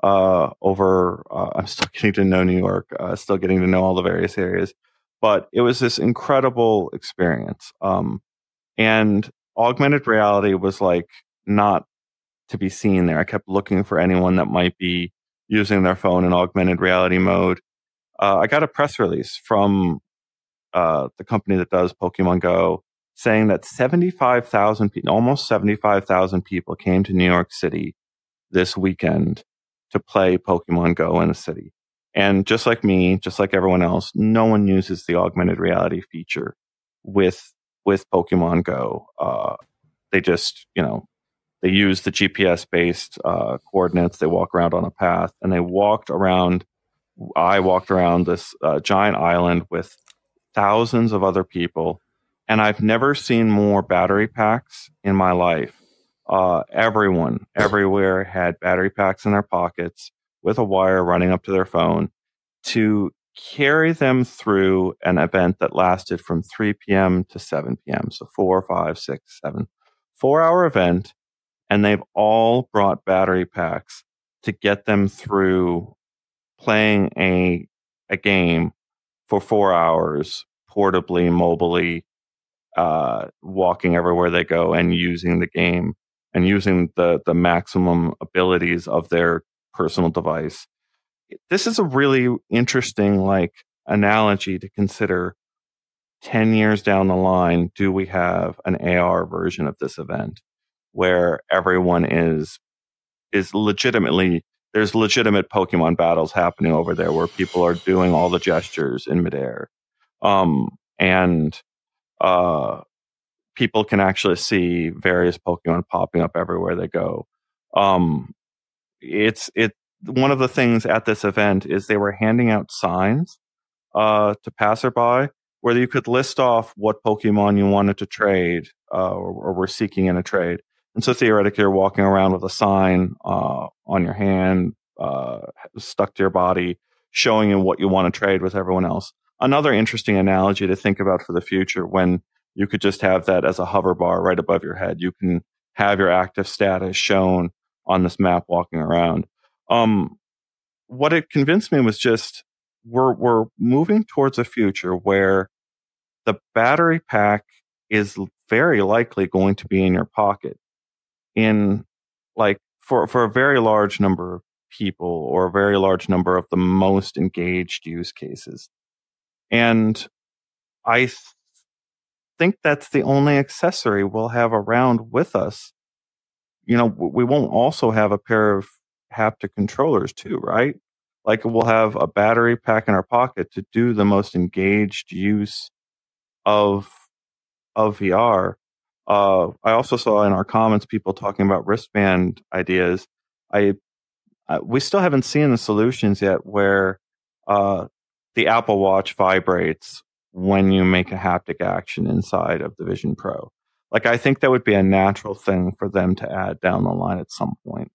I'm still getting to know New York, still getting to know all the various areas. But it was this incredible experience. And augmented reality was like not to be seen there. I kept looking for anyone that might be using their phone in augmented reality mode. I got a press release from the company that does Pokemon Go saying that 75,000 people, almost 75,000 people came to New York City this weekend to play Pokemon Go in the city. And just like me, just like everyone else, no one uses the augmented reality feature with Pokemon Go. They just, they use the GPS based coordinates. They walk around on a path, and I walked around this giant island with thousands of other people, and I've never seen more battery packs in my life. Everyone, everywhere had battery packs in their pockets with a wire running up to their phone to carry them through an event that lasted from 3 p.m. to 7 p.m. So 4, 5, 6, 7, 4-hour event. And they've all brought battery packs to get them through playing a game for 4 hours, portably, mobily, walking everywhere they go and using the game and using the maximum abilities of their personal device. This is a really interesting analogy to consider. 10 years down the line, do we have an AR version of this event where everyone is legitimately, there's legitimate Pokemon battles happening over there where people are doing all the gestures in midair. And people can actually see various Pokemon popping up everywhere they go. It's one of the things at this event is they were handing out signs to passerby where you could list off what Pokemon you wanted to trade or were seeking in a trade. And so theoretically, you're walking around with a sign on your hand, stuck to your body, showing you what you want to trade with everyone else. Another interesting analogy to think about for the future, when you could just have that as a hover bar right above your head. You can have your active status shown on this map walking around. What it convinced me was just we're moving towards a future where the battery pack is very likely going to be in your pocket in for a very large number of people or a very large number of the most engaged use cases. And I think that's the only accessory we'll have around with us. We won't also have a pair of haptic controllers too, right? We'll have a battery pack in our pocket to do the most engaged use of of VR. I also saw in our comments people talking about wristband ideas. We still haven't seen the solutions yet where the Apple Watch vibrates when you make a haptic action inside of the Vision Pro. Like, I think that would be a natural thing for them to add down the line at some point.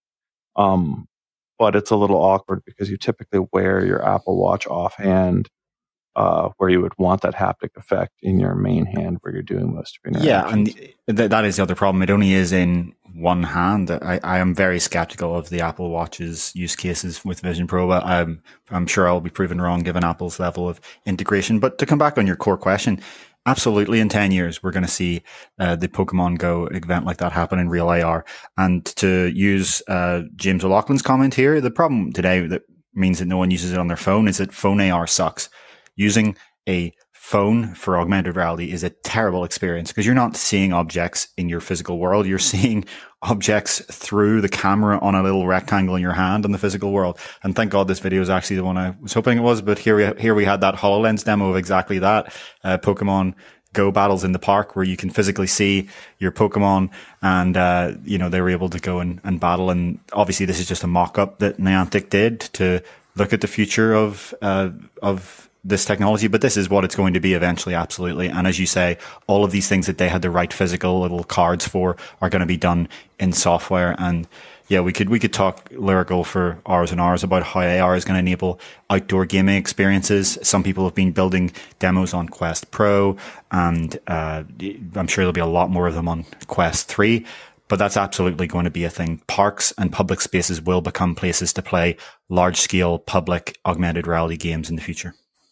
But it's a little awkward because you typically wear your Apple Watch offhand, where you would want that haptic effect in your main hand where you're doing most of your interactions. Yeah, and that is the other problem. It only is in one hand. I am very skeptical of the Apple Watch's use cases with Vision Pro, but I'm sure I'll be proven wrong given Apple's level of integration. But to come back on your core question, absolutely, in 10 years, we're going to see the Pokemon Go event like that happen in real AR. And to use James O'Loughlin's comment here, the problem today that means that no one uses it on their phone is that phone AR sucks. Using a phone for augmented reality is a terrible experience because you're not seeing objects in your physical world. You're seeing objects through the camera on a little rectangle in your hand in the physical world. And thank God this video is actually the one I was hoping it was. But here we had that HoloLens demo of exactly that. Pokemon Go battles in the park where you can physically see your Pokemon and, they were able to go and battle. And obviously this is just a mock-up that Niantic did to look at the future of this technology, but this is what it's going to be eventually, absolutely. And as you say, all of these things that they had to write physical little cards for are going to be done in software. And yeah, we could talk lyrical for hours and hours about how AR is going to enable outdoor gaming experiences. Some people have been building demos on Quest Pro, and I'm sure there'll be a lot more of them on Quest 3. But that's absolutely going to be a thing. Parks and public spaces will become places to play large-scale public augmented reality games in the future.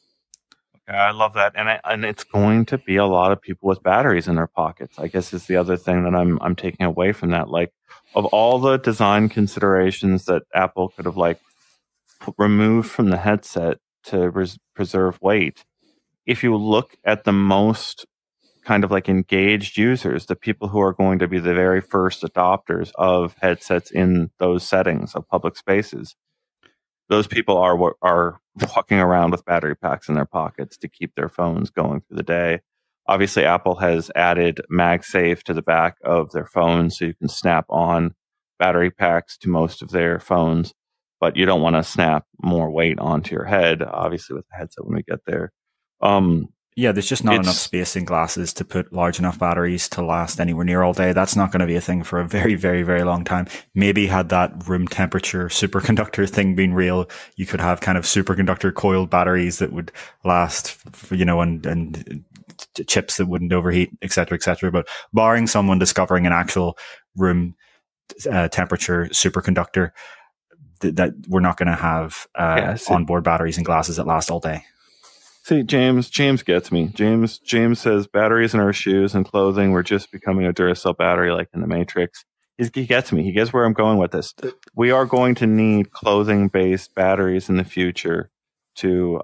I love that, and it's going to be a lot of people with batteries in their pockets. I guess is the other thing that I'm taking away from that. Like, of all the design considerations that Apple could have removed from the headset to preserve weight, if you look at the most kind of engaged users, the people who are going to be the very first adopters of headsets in those settings of public spaces, those people are walking around with battery packs in their pockets to keep their phones going through the day. Obviously, Apple has added MagSafe to the back of their phones, so you can snap on battery packs to most of their phones, but you don't want to snap more weight onto your head, obviously, with the headset when we get there. Yeah, there's just not enough space in glasses to put large enough batteries to last anywhere near all day. That's not going to be a thing for a very, very, very long time. Maybe had that room temperature superconductor thing been real, you could have kind of superconductor coiled batteries that would last, and chips that wouldn't overheat, et cetera, et cetera. But barring someone discovering an actual room temperature superconductor, that we're not going to have onboard batteries and glasses that last all day. See, James gets me. James says batteries in our shoes and clothing were just becoming a Duracell battery like in the Matrix. He gets me. He gets where I'm going with this. We are going to need clothing-based batteries in the future to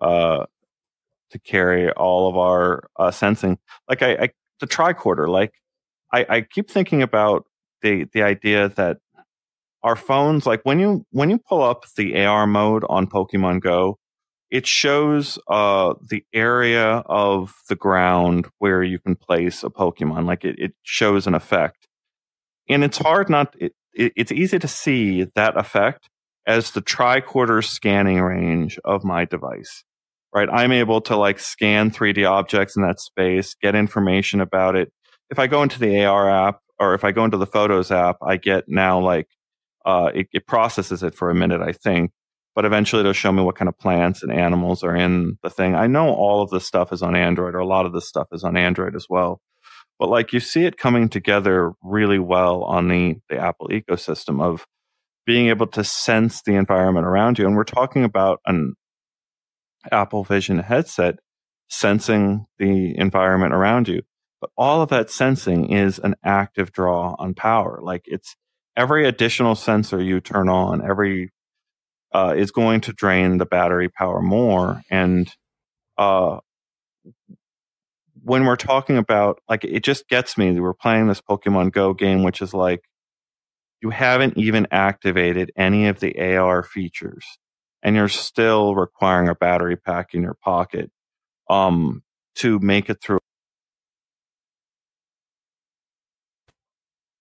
carry all of our sensing. The tricorder. I keep thinking about the idea that our phones, when you pull up the AR mode on Pokemon Go, it shows the area of the ground where you can place a Pokemon. It shows an effect. And it's hard it's easy to see that effect as the tricorder scanning range of my device, right? I'm able to scan 3D objects in that space, get information about it. If I go into the AR app or if I go into the Photos app, I get now it processes it for a minute, I think. But eventually it'll show me what kind of plants and animals are in the thing. I know all of this stuff is on Android, or a lot of this stuff is on Android as well. But you see it coming together really well on the Apple ecosystem of being able to sense the environment around you. And we're talking about an Apple Vision headset sensing the environment around you. But all of that sensing is an active draw on power. It's every additional sensor you turn on, is going to drain the battery power more. And when we're talking about, it just gets me. We're playing this Pokemon Go game, which is you haven't even activated any of the AR features, and you're still requiring a battery pack in your pocket to make it through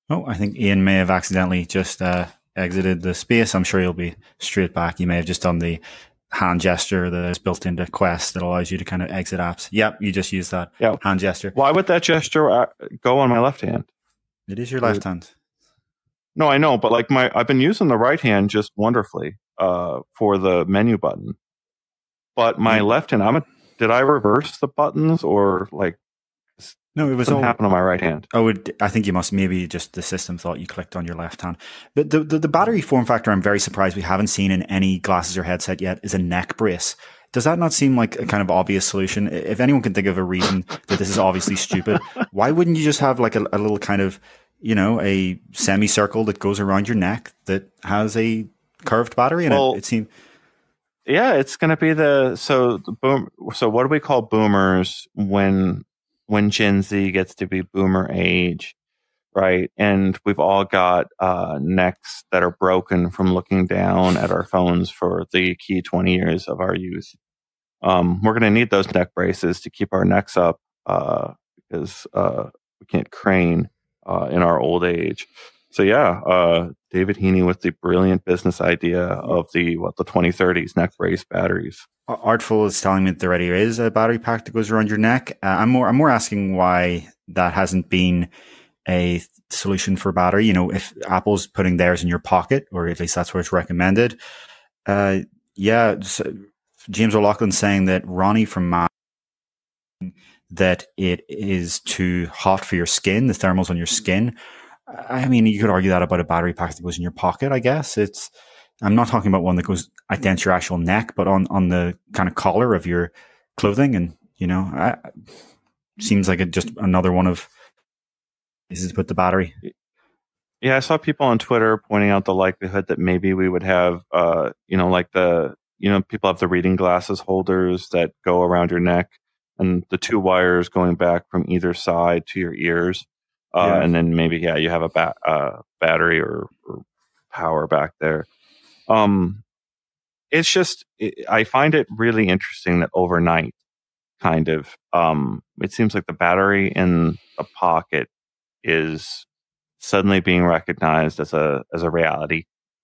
Oh, I think Ian may have accidentally just exited the space. I'm sure he'll be straight back. He may have just done the hand gesture that is built into Quest that allows you to kind of exit apps. Yep, you just use that hand gesture. Why would that gesture go on my left hand? It is your left hand. No, I know, but like I've been using the right hand just wonderfully for the menu button. But my left hand, did I reverse the buttons or like? No, it was all happened on my right hand. Oh, I think you must. Maybe just the system thought you clicked on your left hand. But the battery form factor, I'm very surprised we haven't seen in any glasses or headset yet, is a neck brace. Does that not seem like a kind of obvious solution? If anyone can think of a reason that this is obviously stupid, why wouldn't you just have like a little kind of, a semicircle that goes around your neck that has a curved battery in it? It seems. Yeah, it's going to be so what do we call boomers when Gen Z gets to be boomer age, right? And we've all got necks that are broken from looking down at our phones for the key 20 years of our youth. We're going to need those neck braces to keep our necks up because we can't crane in our old age. So David Heaney with the brilliant business idea of the 2030s neck brace batteries. Artful is telling me that there already is a battery pack that goes around your neck. I'm more asking why that hasn't been a solution for battery. If Apple's putting theirs in your pocket, or at least that's where it's recommended. So James O'Loughlin saying that Ronnie from Mac, that it is too hot for your skin, the thermals on your skin. I mean, you could argue that about a battery pack that goes in your pocket, I guess. I'm not talking about one that goes against your actual neck, but on the kind of collar of your clothing. And, seems like just another one of places to put the battery. Yeah, I saw people on Twitter pointing out the likelihood that maybe we would have, people have the reading glasses holders that go around your neck and the two wires going back from either side to your ears. And then maybe, you have a battery or power back there. It's just, I find it really interesting that overnight, kind of, it seems like the battery in the pocket is suddenly being recognized as a reality,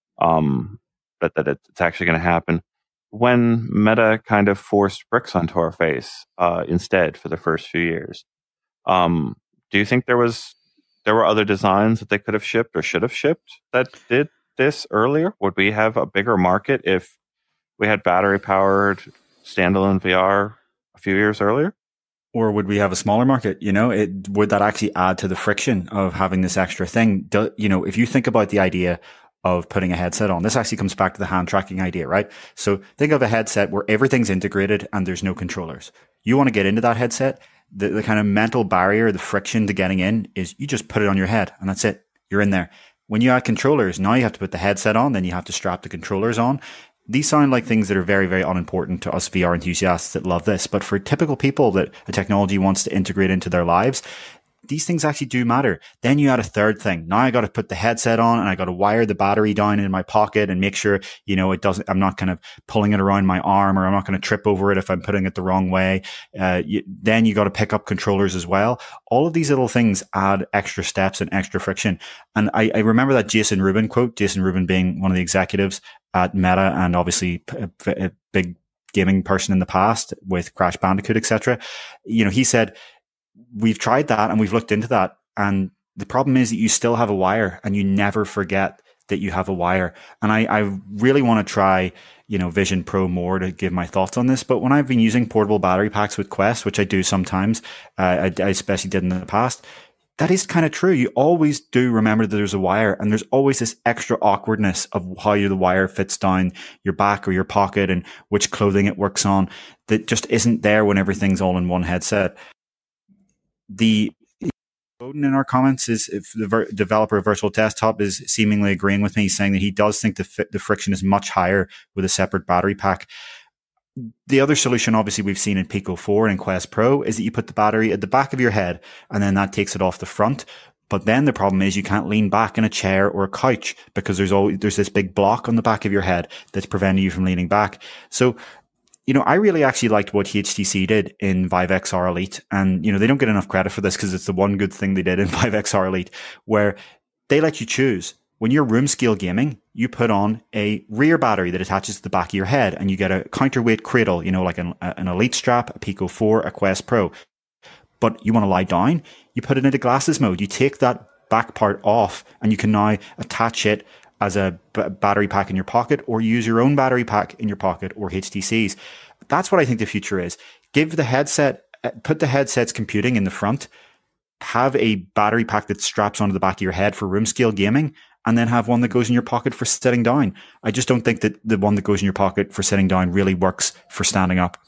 that it's actually going to happen. When Meta kind of forced bricks onto our face instead for the first few years. Do you think there were other designs that they could have shipped or should have shipped that did this earlier? Would we have a bigger market if we had battery powered standalone VR a few years earlier? Or would we have a smaller market? Would that actually add to the friction of having this extra thing? If you think about the idea of putting a headset on, this actually comes back to the hand tracking idea, right? So think of a headset where everything's integrated and there's no controllers. You want to get into that headset. The kind of mental barrier, the friction to getting in is you just put it on your head and that's it. You're in there. When you add controllers, now you have to put the headset on, then you have to strap the controllers on. These sound like things that are very, very unimportant to us VR enthusiasts that love this. But for typical people that a technology wants to integrate into their lives, these things actually do matter. Then you add a third thing. Now I got to put the headset on and I got to wire the battery down in my pocket and make sure, I'm not kind of pulling it around my arm, or I'm not going to trip over it if I'm putting it the wrong way. Then you got to pick up controllers as well. All of these little things add extra steps and extra friction. And I remember that Jason Rubin quote, Jason Rubin being one of the executives at Meta and obviously a big gaming person in the past with Crash Bandicoot, etc. He said, we've tried that and we've looked into that. And the problem is that you still have a wire and you never forget that you have a wire. And I really want to try, Vision Pro more to give my thoughts on this. But when I've been using portable battery packs with Quest, which I do sometimes, I especially did in the past, that is kind of true. You always do remember that there's a wire, and there's always this extra awkwardness of how the wire fits down your back or your pocket and which clothing it works on that just isn't there when everything's all in one headset. The Bowden in our comments is, if the developer of Virtual Desktop is seemingly agreeing with me, saying that he does think the friction is much higher with a separate battery pack. The other solution, obviously, we've seen in Pico 4 and Quest Pro is that you put the battery at the back of your head and then that takes it off the front. But then the problem is you can't lean back in a chair or a couch because there's this big block on the back of your head that's preventing you from leaning back. So, I really actually liked what HTC did in Vive XR Elite. And, they don't get enough credit for this because it's the one good thing they did in Vive XR Elite, where they let you choose. When you're room scale gaming, you put on a rear battery that attaches to the back of your head, and you get a counterweight cradle, like an Elite strap, a Pico 4, a Quest Pro. But you want to lie down, you put it into glasses mode. You take that back part off, and you can now attach it as a battery pack in your pocket, or use your own battery pack in your pocket, or HTCs. That's what I think the future is. Put the headset's computing in the front, have a battery pack that straps onto the back of your head for room scale gaming, and then have one that goes in your pocket for sitting down. I just don't think that the one that goes in your pocket for sitting down really works for standing up.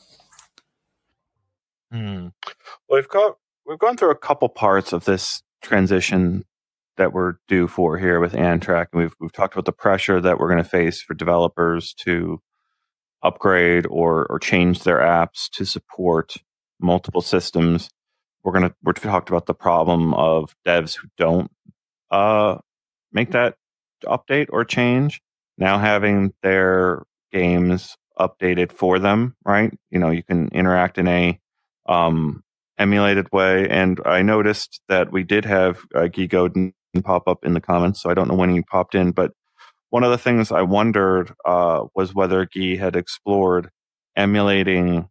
Well, we've gone through a couple parts of this transition that we're due for here with Antrack, and we've talked about the pressure that we're going to face for developers to upgrade or change their apps to support multiple systems. We're talked about the problem of devs who don't make that update or change, now having their games updated for them, right? You can interact in a emulated way. And I noticed that we did have Guy Godin pop up in the comments, so I don't know when he popped in, but one of the things I wondered was whether Guy had explored emulating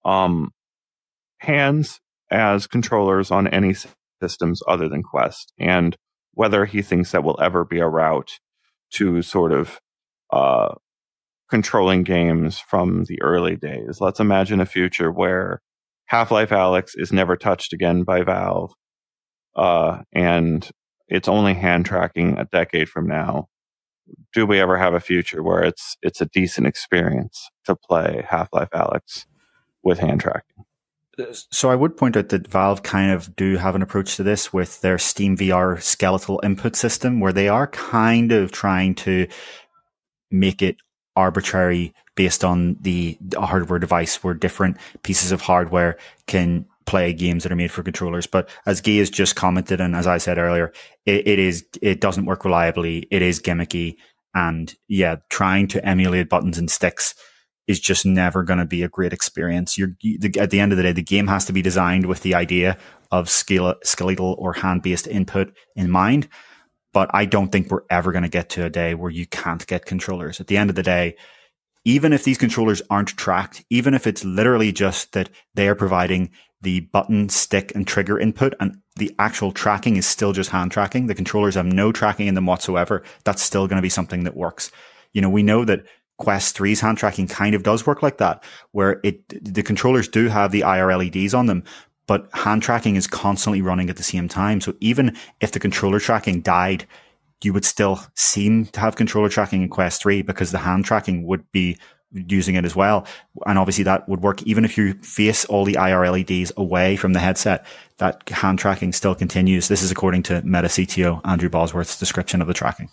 hands as controllers on any systems other than Quest, and whether he thinks that will ever be a route to sort of controlling games from the early days. Let's imagine a future where Half-Life Alyx is never touched again by Valve, and it's only hand tracking a decade from now. Do we ever have a future where it's a decent experience to play Half-Life Alyx with hand tracking? So I would point out that Valve kind of do have an approach to this with their Steam VR skeletal input system, where they are kind of trying to make it arbitrary based on the hardware device, where different pieces of hardware can play games that are made for controllers. But as Guy has just commented, and as I said earlier, it doesn't work reliably. It is gimmicky. And yeah, trying to emulate buttons and sticks is just never going to be a great experience. At the end of the day, the game has to be designed with the idea of skeletal or hand-based input in mind. But I don't think we're ever going to get to a day where you can't get controllers. At the end of the day, even if these controllers aren't tracked, even if it's literally just that they are providing the button, stick, and trigger input, and the actual tracking is still just hand tracking, the controllers have no tracking in them whatsoever, that's still going to be something that works. We know that Quest 3's hand tracking kind of does work like that, where the controllers do have the IR LEDs on them, but hand tracking is constantly running at the same time. So even if the controller tracking died, you would still seem to have controller tracking in Quest 3 because the hand tracking would be using it as well. And obviously that would work even if you face all the IR LEDs away from the headset, that hand tracking still continues. This is according to Meta CTO Andrew Bosworth's description of the tracking.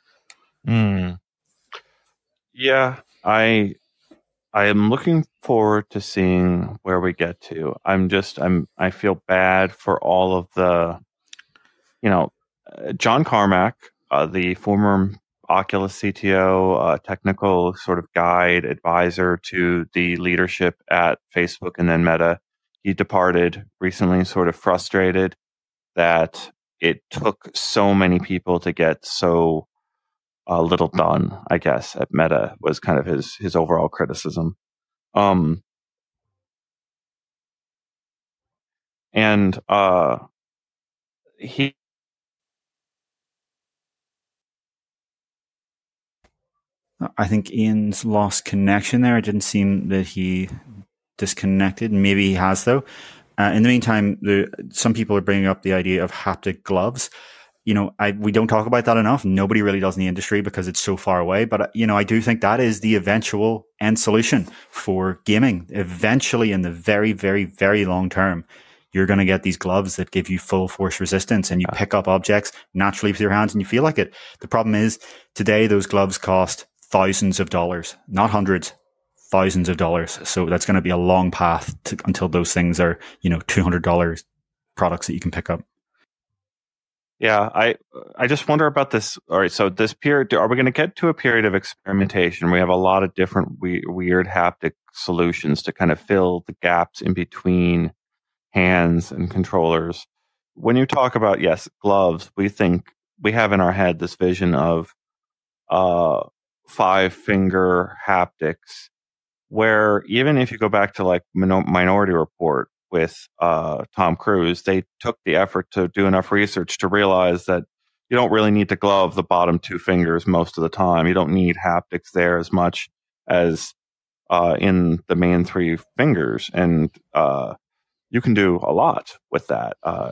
Yeah, I am looking forward to seeing where we get to. I feel bad for all of the, John Carmack, the former Oculus CTO, technical sort of guide, advisor to the leadership at Facebook and then Meta. He departed recently, sort of frustrated that it took so many people to get so little done, I guess, at Meta was kind of his overall criticism. He I think Ian's lost connection there. It didn't seem that he disconnected. Maybe he has, though. In the meantime, some people are bringing up the idea of haptic gloves. We don't talk about that enough. Nobody really does in the industry because it's so far away. But, I do think that is the eventual end solution for gaming. Eventually, in the very, very, very long term, you're going to get these gloves that give you full force resistance and you pick up objects naturally with your hands and you feel like it. The problem is today, those gloves cost thousands of dollars, not hundreds, thousands of dollars. So that's going to be a long path until those things are, $200 products that you can pick up. Yeah, I just wonder about this. All right, so this period, are we going to get to a period of experimentation? We have a lot of different weird haptic solutions to kind of fill the gaps in between hands and controllers. When you talk about, yes, gloves, we think we have in our head this vision of 5-finger haptics, where even if you go back to like Minority Report with Tom Cruise, they took the effort to do enough research to realize that you don't really need to glove the bottom 2 fingers most of the time. You don't need haptics there as much as in the main 3 fingers, and you can do a lot with that.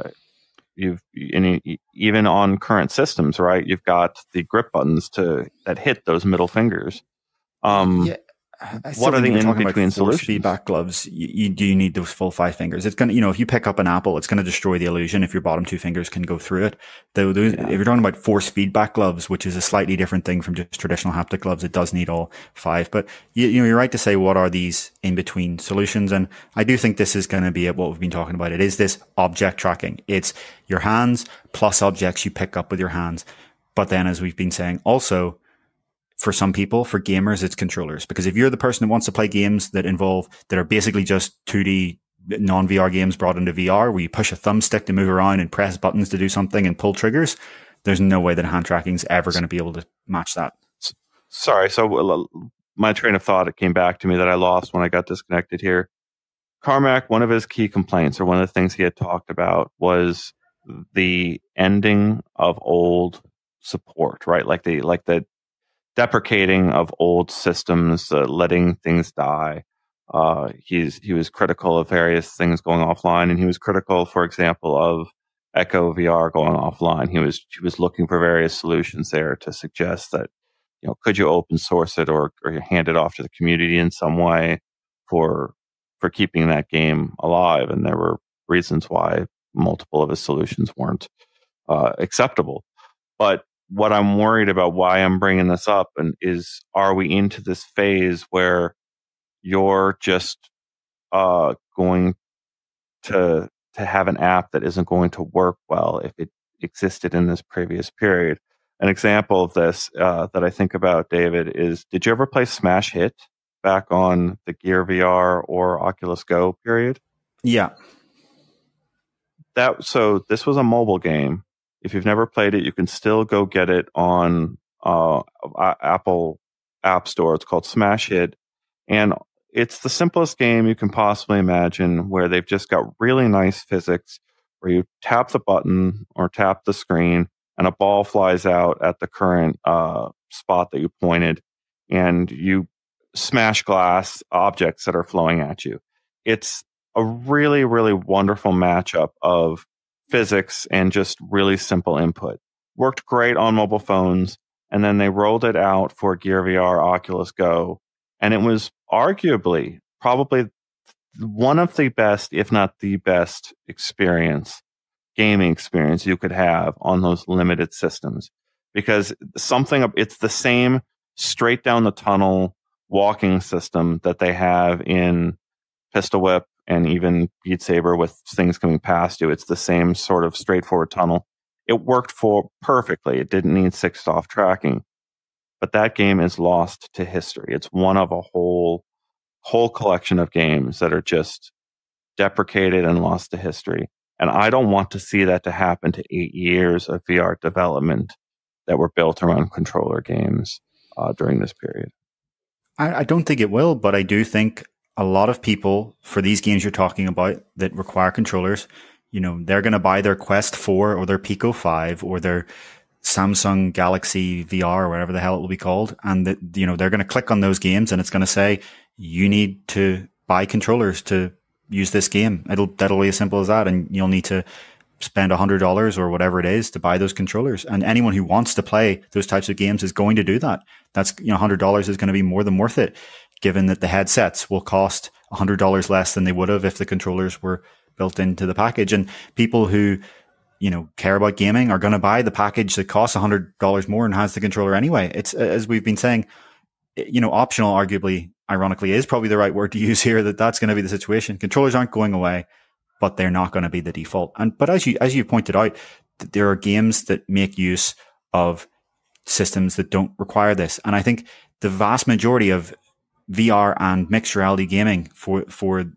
Even on current systems, right? You've got the grip buttons that hit those middle fingers. What are the in-between solutions? Feedback gloves, you need those full 5 fingers. It's going to, if you pick up an Apple, it's going to destroy the illusion if your bottom 2 fingers can go through it. If you're talking about force feedback gloves, which is a slightly different thing from just traditional haptic gloves, it does need all 5. But you're right to say, what are these in-between solutions? And I do think this is going to be what we've been talking about. It is this object tracking. It's your hands plus objects you pick up with your hands. But then, as we've been saying, also, for some people, for gamers, it's controllers. Because if you're the person who wants to play games that are basically just 2D non-VR games brought into VR, where you push a thumbstick to move around and press buttons to do something and pull triggers, there's no way that hand tracking is ever going to be able to match that. Sorry. So my train of thought, it came back to me that I lost when I got disconnected here. Carmack, one of his key complaints, or one of the things he had talked about, was the ending of old support, right? Like the deprecating of old systems, letting things die. He was critical of various things going offline, and he was critical, for example, of Echo VR going offline. He was looking for various solutions there to suggest that, could you open source it or hand it off to the community in some way for keeping that game alive. And there were reasons why multiple of his solutions weren't acceptable. But what I'm worried about, why I'm bringing this up, is are we into this phase where you're just going to have an app that isn't going to work well if it existed in this previous period? An example of this that I think about, David, is, did you ever play Smash Hit back on the Gear VR or Oculus Go period? Yeah. So this was a mobile game. If you've never played it, you can still go get it on Apple App Store. It's called Smash Hit. And it's the simplest game you can possibly imagine, where they've just got really nice physics, where you tap the button or tap the screen and a ball flies out at the current spot that you pointed, and you smash glass objects that are flowing at you. It's a really, really wonderful matchup of physics and just really simple input. Worked great on mobile phones, and then they rolled it out for Gear VR, Oculus Go, and it was arguably probably one of the best, if not the best, gaming experience you could have on those limited systems, because it's the same straight down the tunnel walking system that they have in Pistol Whip and even Beat Saber with things coming past you. It's the same sort of straightforward tunnel. It worked perfectly. It didn't need 6-off tracking. But that game is lost to history. It's one of a whole collection of games that are just deprecated and lost to history. And I don't want to see that to happen to 8 years of VR development that were built around controller games during this period. I don't think it will, but I do think a lot of people, for these games you're talking about that require controllers, they're going to buy their Quest 4 or their Pico 5 or their Samsung Galaxy VR or whatever the hell it will be called. And they're going to click on those games and it's going to say, you need to buy controllers to use this game. That'll be as simple as that. And you'll need to spend $100 or whatever it is to buy those controllers. And anyone who wants to play those types of games is going to do that. That's, $100 is going to be more than worth it, given that the headsets will cost $100 less than they would have if the controllers were built into the package. And people who, care about gaming are going to buy the package that costs $100 more and has the controller anyway. It's, as we've been saying, optional, arguably, ironically, is probably the right word to use here, that's going to be the situation. Controllers aren't going away, but they're not going to be the default. But as you pointed out, there are games that make use of systems that don't require this. And I think the vast majority of VR and mixed reality gaming for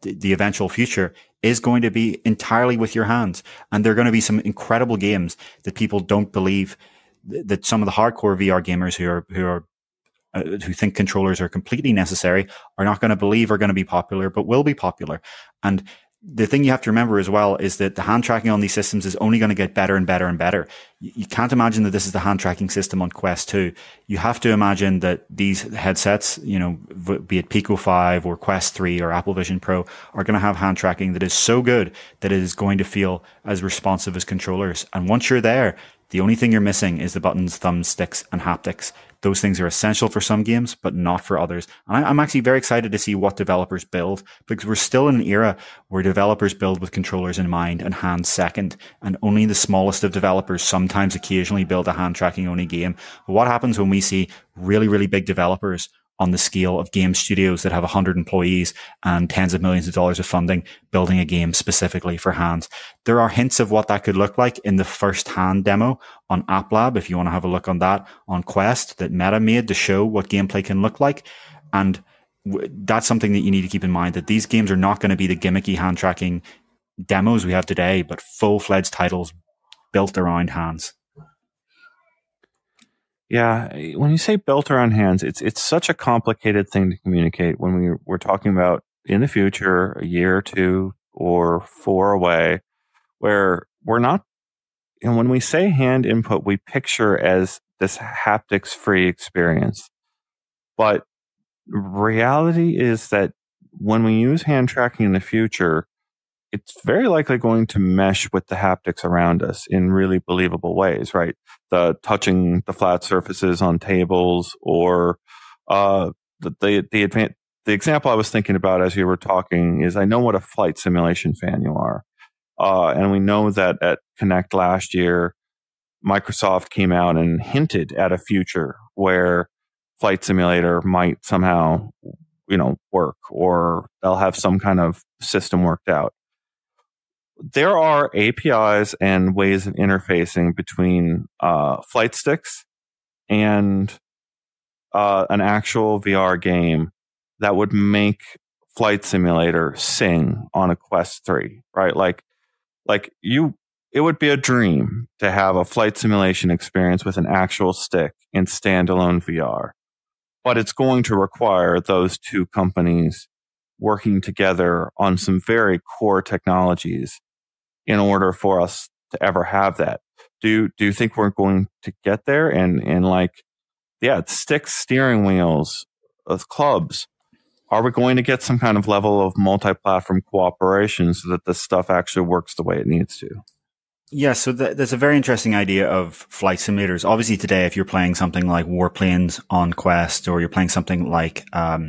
the eventual future is going to be entirely with your hands. And there are going to be some incredible games that people don't believe that some of the hardcore VR gamers who think controllers are completely necessary are not going to believe are going to be popular, but will be popular. And the thing you have to remember as well is that the hand tracking on these systems is only going to get better and better and better. You can't imagine that this is the hand tracking system on Quest 2. You have to imagine that these headsets, be it Pico 5 or Quest 3 or Apple Vision Pro, are going to have hand tracking that is so good that it is going to feel as responsive as controllers. And once you're there, the only thing you're missing is the buttons, thumbs, sticks, and haptics. Those things are essential for some games, but not for others. And I'm actually very excited to see what developers build, because we're still in an era where developers build with controllers in mind and hands second. And only the smallest of developers sometimes occasionally build a hand tracking only game. But what happens when we see really, really big developers on the scale of game studios that have 100 employees and tens of millions of dollars of funding building a game specifically for hands? There are hints of what that could look like in the first hand demo on App Lab, if you want to have a look on that, on Quest, that Meta made to show what gameplay can look like. And that's something that you need to keep in mind, that these games are not going to be the gimmicky hand tracking demos we have today, but full-fledged titles built around hands. Yeah, when you say built around hands, it's such a complicated thing to communicate when we're talking about in the future, a year or two or 4 away, where we're not, when we say hand input, we picture as this haptics free experience. But reality is that when we use hand tracking in the future, it's very likely going to mesh with the haptics around us in really believable ways, right? The touching the flat surfaces on tables, or the example I was thinking about as you were talking is, I know what a flight simulation fan you are. And we know that at Connect last year, Microsoft came out and hinted at a future where Flight Simulator might somehow, work, or they'll have some kind of system worked out. There are APIs and ways of interfacing between flight sticks and an actual VR game that would make Flight Simulator sing on a Quest 3, right? It would be a dream to have a flight simulation experience with an actual stick in standalone VR. But it's going to require those two companies working together on some very core technologies in order for us to ever have that. Do you think we're going to get there? And sticks, steering wheels, clubs. Are we going to get some kind of level of multi-platform cooperation so that this stuff actually works the way it needs to? Yeah, so there's a very interesting idea of flight simulators. Obviously today, if you're playing something like Warplanes on Quest, or you're playing something like,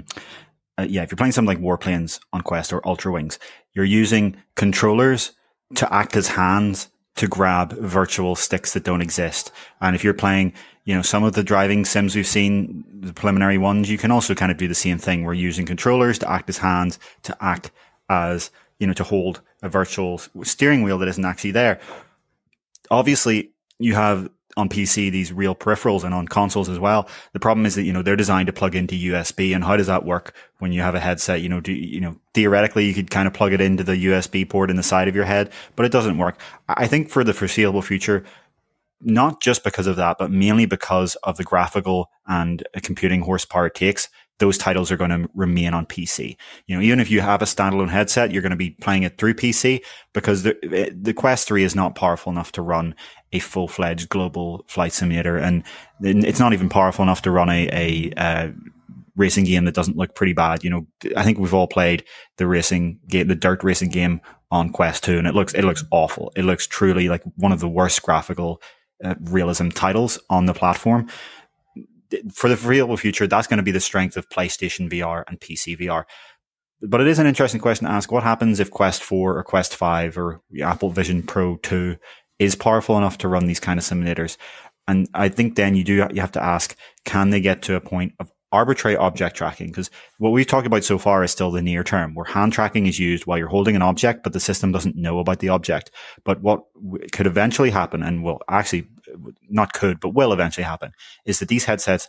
if you're playing something like Warplanes on Quest or Ultra Wings, you're using controllers to act as hands to grab virtual sticks that don't exist. And if you're playing, some of the driving sims we've seen, the preliminary ones, you can also kind of do the same thing. We're using controllers to act as hands, to act as, to hold a virtual steering wheel that isn't actually there. Obviously, you have on PC these real peripherals, and on consoles as well. The problem is that, they're designed to plug into USB. And how does that work when you have a headset? Theoretically, you could kind of plug it into the USB port in the side of your head, but it doesn't work. I think for the foreseeable future, not just because of that, but mainly because of the graphical and computing horsepower it takes, those titles are going to remain on PC. Even if you have a standalone headset, you're going to be playing it through PC, because the Quest 3 is not powerful enough to run a full-fledged global flight simulator. And it's not even powerful enough to run a racing game that doesn't look pretty bad. I think we've all played the racing game, the dirt racing game on Quest 2, and it looks awful. It looks truly like one of the worst graphical realism titles on the platform. For the foreseeable future, that's going to be the strength of PlayStation VR and PC VR. But it is an interesting question to ask. What happens if Quest 4 or Quest 5 or Apple Vision Pro 2 is powerful enough to run these kind of simulators? And I think then you have to ask, can they get to a point of arbitrary object tracking? Because what we've talked about so far is still the near term, where hand tracking is used while you're holding an object, but the system doesn't know about the object. But what could eventually happen, and will actually not could, but will eventually happen, is that these headsets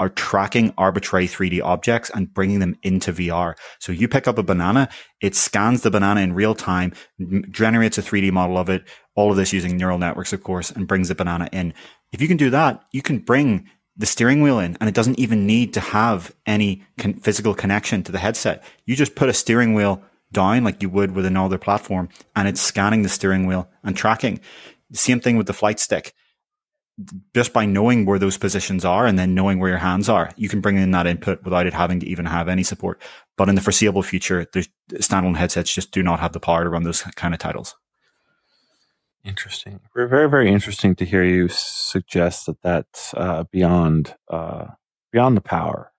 are tracking arbitrary 3D objects and bringing them into VR. So you pick up a banana, it scans the banana in real time, generates a 3D model of it, all of this using neural networks, of course, and brings the banana in. If you can do that, you can bring the steering wheel in, and it doesn't even need to have any physical connection to the headset. You just put a steering wheel down like you would with another platform, and it's scanning the steering wheel and tracking. Same thing with the flight stick. Just by knowing where those positions are and then knowing where your hands are, you can bring in that input without it having to even have any support. But in the foreseeable future, standalone headsets just do not have the power to run those kind of titles. Interesting. Very, very interesting to hear you suggest that that's beyond the power.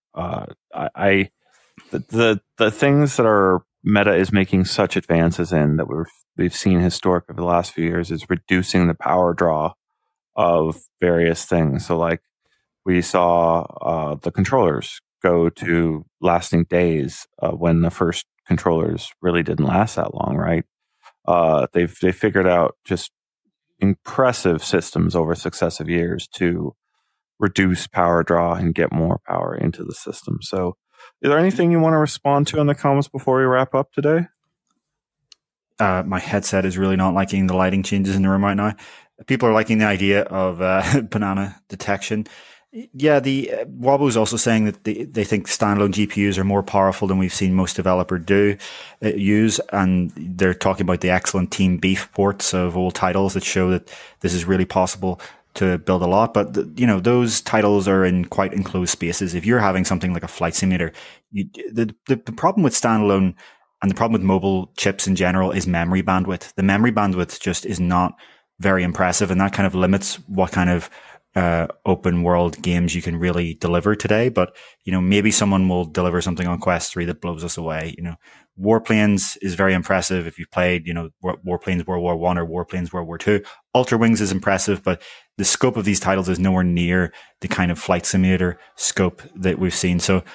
The things that are Meta is making such advances in that we've seen historic over the last few years is reducing the power draw of various things. So like we saw the controllers go to lasting days when the first controllers really didn't last that long, right? They figured out just impressive systems over successive years to reduce power draw and get more power into the system. So is there anything you want to respond to in the comments before we wrap up today? My headset is really not liking the lighting changes in the room right now. People are liking the idea of banana detection. Yeah, the Wabo is also saying that they think standalone GPUs are more powerful than we've seen most developers use, and they're talking about the excellent Team Beef ports of old titles that show that this is really possible to build a lot. But those titles are in quite enclosed spaces. If you're having something like a flight simulator, the problem with standalone and the problem with mobile chips in general is memory bandwidth. The memory bandwidth just is not very impressive, and that kind of limits what kind of open world games you can really deliver today. But maybe someone will deliver something on Quest 3 that blows us away. Warplanes is very impressive if you've played Warplanes World War I or Warplanes World War II. Ultra Wings is impressive, but the scope of these titles is nowhere near the kind of flight simulator scope that we've seen. So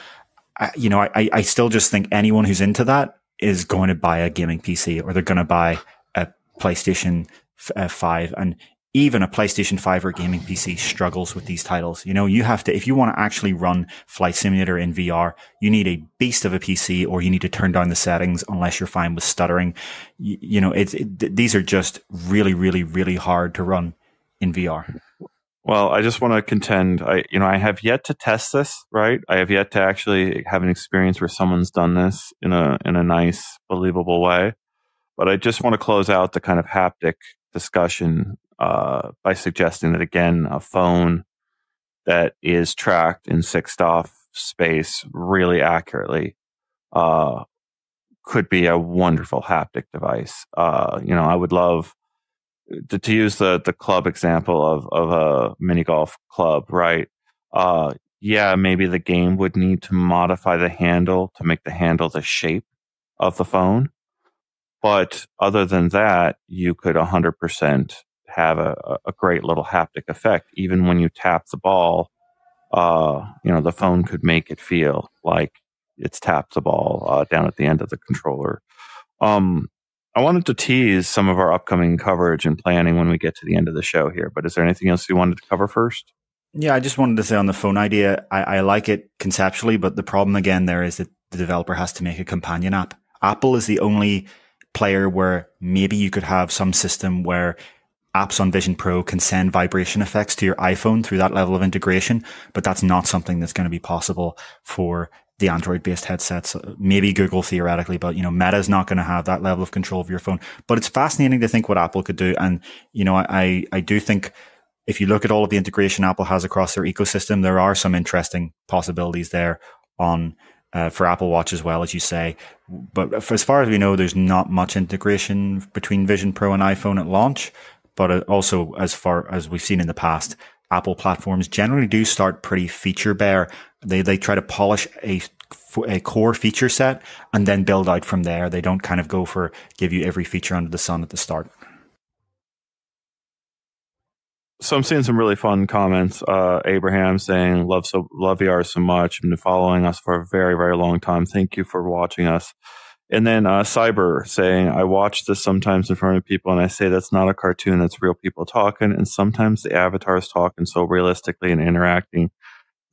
I still just think anyone who's into that is going to buy a gaming PC, or they're going to buy a PlayStation 5. And even a PlayStation 5 or gaming PC struggles with these titles. You have to, if you want to actually run Flight Simulator in VR, you need a beast of a PC, or you need to turn down the settings unless you're fine with stuttering. These are just really, really, really hard to run in VR. Well, I just want to contend, I have yet to test this, right? I have yet to actually have an experience where someone's done this in a nice, believable way. But I just want to close out the kind of haptic discussion by suggesting that, again, a phone that is tracked in 6DoF space really accurately could be a wonderful haptic device. I would love to use the club example of a mini golf club, right? Yeah, maybe the game would need to modify the handle to make the handle the shape of the phone. But other than that, you could 100% have a great little haptic effect. Even when you tap the ball, the phone could make it feel like it's tapped the ball down at the end of the controller. I wanted to tease some of our upcoming coverage and planning when we get to the end of the show here, but is there anything else you wanted to cover first? Yeah, I just wanted to say on the phone idea, I like it conceptually, but the problem again there is that the developer has to make a companion app. Apple is the only player where maybe you could have some system where apps on Vision Pro can send vibration effects to your iPhone through that level of integration, but that's not something that's going to be possible for the Android-based headsets. Maybe Google theoretically, but Meta is not going to have that level of control of your phone. But it's fascinating to think what Apple could do, and I do think if you look at all of the integration Apple has across their ecosystem, there are some interesting possibilities there on for Apple Watch as well, as you say. But as far as we know, there's not much integration between Vision Pro and iPhone at launch. But also, as far as we've seen in the past, Apple platforms generally do start pretty feature bare. They try to polish a core feature set and then build out from there. They don't kind of go for give you every feature under the sun at the start. So I'm seeing some really fun comments. Abraham saying, love VR so much. I've been following us for a very, very long time. Thank you for watching us. And then Cyber saying, I watch this sometimes in front of people and I say that's not a cartoon, that's real people talking. And sometimes the avatars talking so realistically and interacting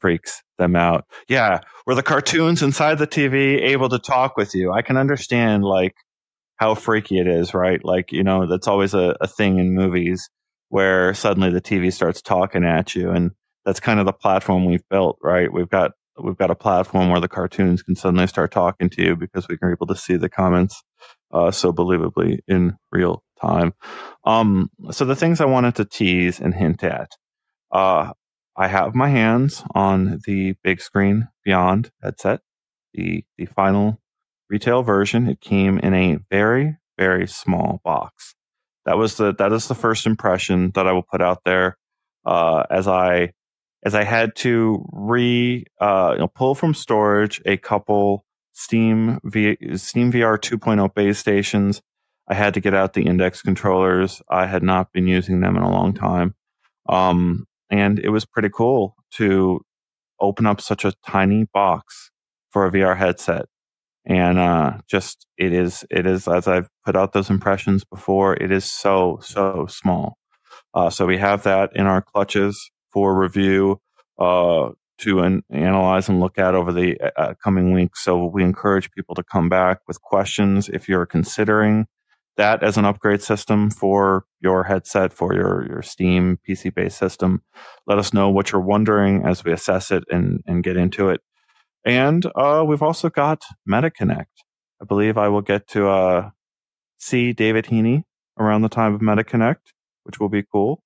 freaks them out. Yeah, were the cartoons inside the TV able to talk with you? I can understand like how freaky it is, right? Like, that's always a thing in movies where suddenly the TV starts talking at you, and that's kind of the platform we've built, right? We've got a platform where the cartoons can suddenly start talking to you because we are able to see the comments so believably in real time. So the things I wanted to tease and hint at, I have my hands on the Big Screen Beyond headset, the final retail version. It came in a very, very small box. That is the first impression that I will put out there, as I had to pull from storage a couple Steam VR 2.0 base stations. I had to get out the index controllers. I had not been using them in a long time. And it was pretty cool to open up such a tiny box for a VR headset. And it is, as I've put out those impressions before, it is so small. So we have that in our clutches for review to analyze and look at over the coming weeks. So we encourage people to come back with questions if you're considering that as an upgrade system for your headset, for your Steam PC-based system. Let us know what you're wondering as we assess it and get into it. And we've also got MetaConnect. I believe I will get to see David Heaney around the time of MetaConnect, which will be cool.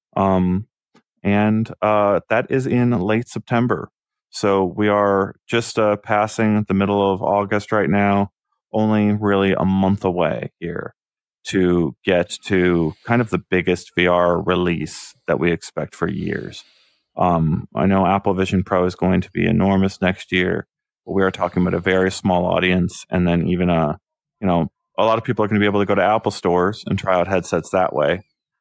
And that is in late September. So we are just passing the middle of August right now, only really a month away here to get to kind of the biggest VR release that we expect for years. I know Apple Vision Pro is going to be enormous next year, but we are talking about a very small audience. And then even, a lot of people are going to be able to go to Apple stores and try out headsets that way.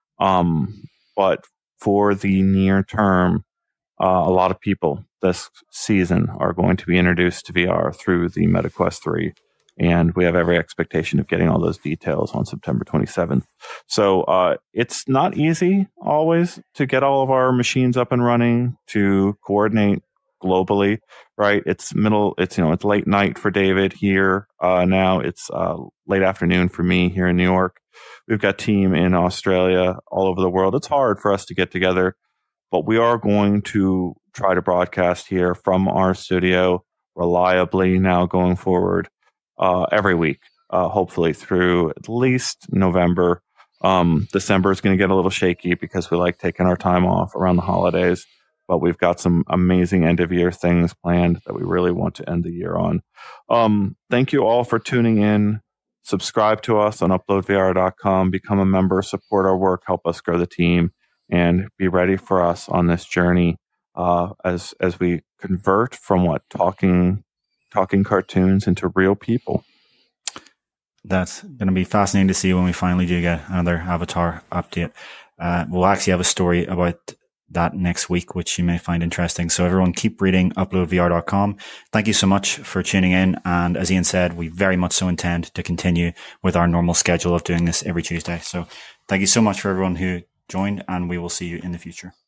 But for the near term, a lot of people this season are going to be introduced to VR through the MetaQuest 3. And we have every expectation of getting all those details on September 27th. So it's not easy always to get all of our machines up and running, to coordinate globally, right? It's late night for David here. Now it's late afternoon for me here in New York. We've got team in Australia, all over the world. It's hard for us to get together, but we are going to try to broadcast here from our studio reliably now going forward. Every week, hopefully through at least November. December is going to get a little shaky because we like taking our time off around the holidays, but we've got some amazing end of year things planned that we really want to end the year on. Thank you all for tuning in. Subscribe to us on uploadvr.com, become a member, support our work, help us grow the team, and be ready for us on this journey as we convert from talking cartoons into real people. That's going to be fascinating to see when we finally do get another Avatar update. We'll actually have a story about that next week, which you may find interesting. So everyone keep reading uploadvr.com. Thank you so much for tuning in. And as Ian said, we very much so intend to continue with our normal schedule of doing this every Tuesday. So thank you so much for everyone who joined, and we will see you in the future.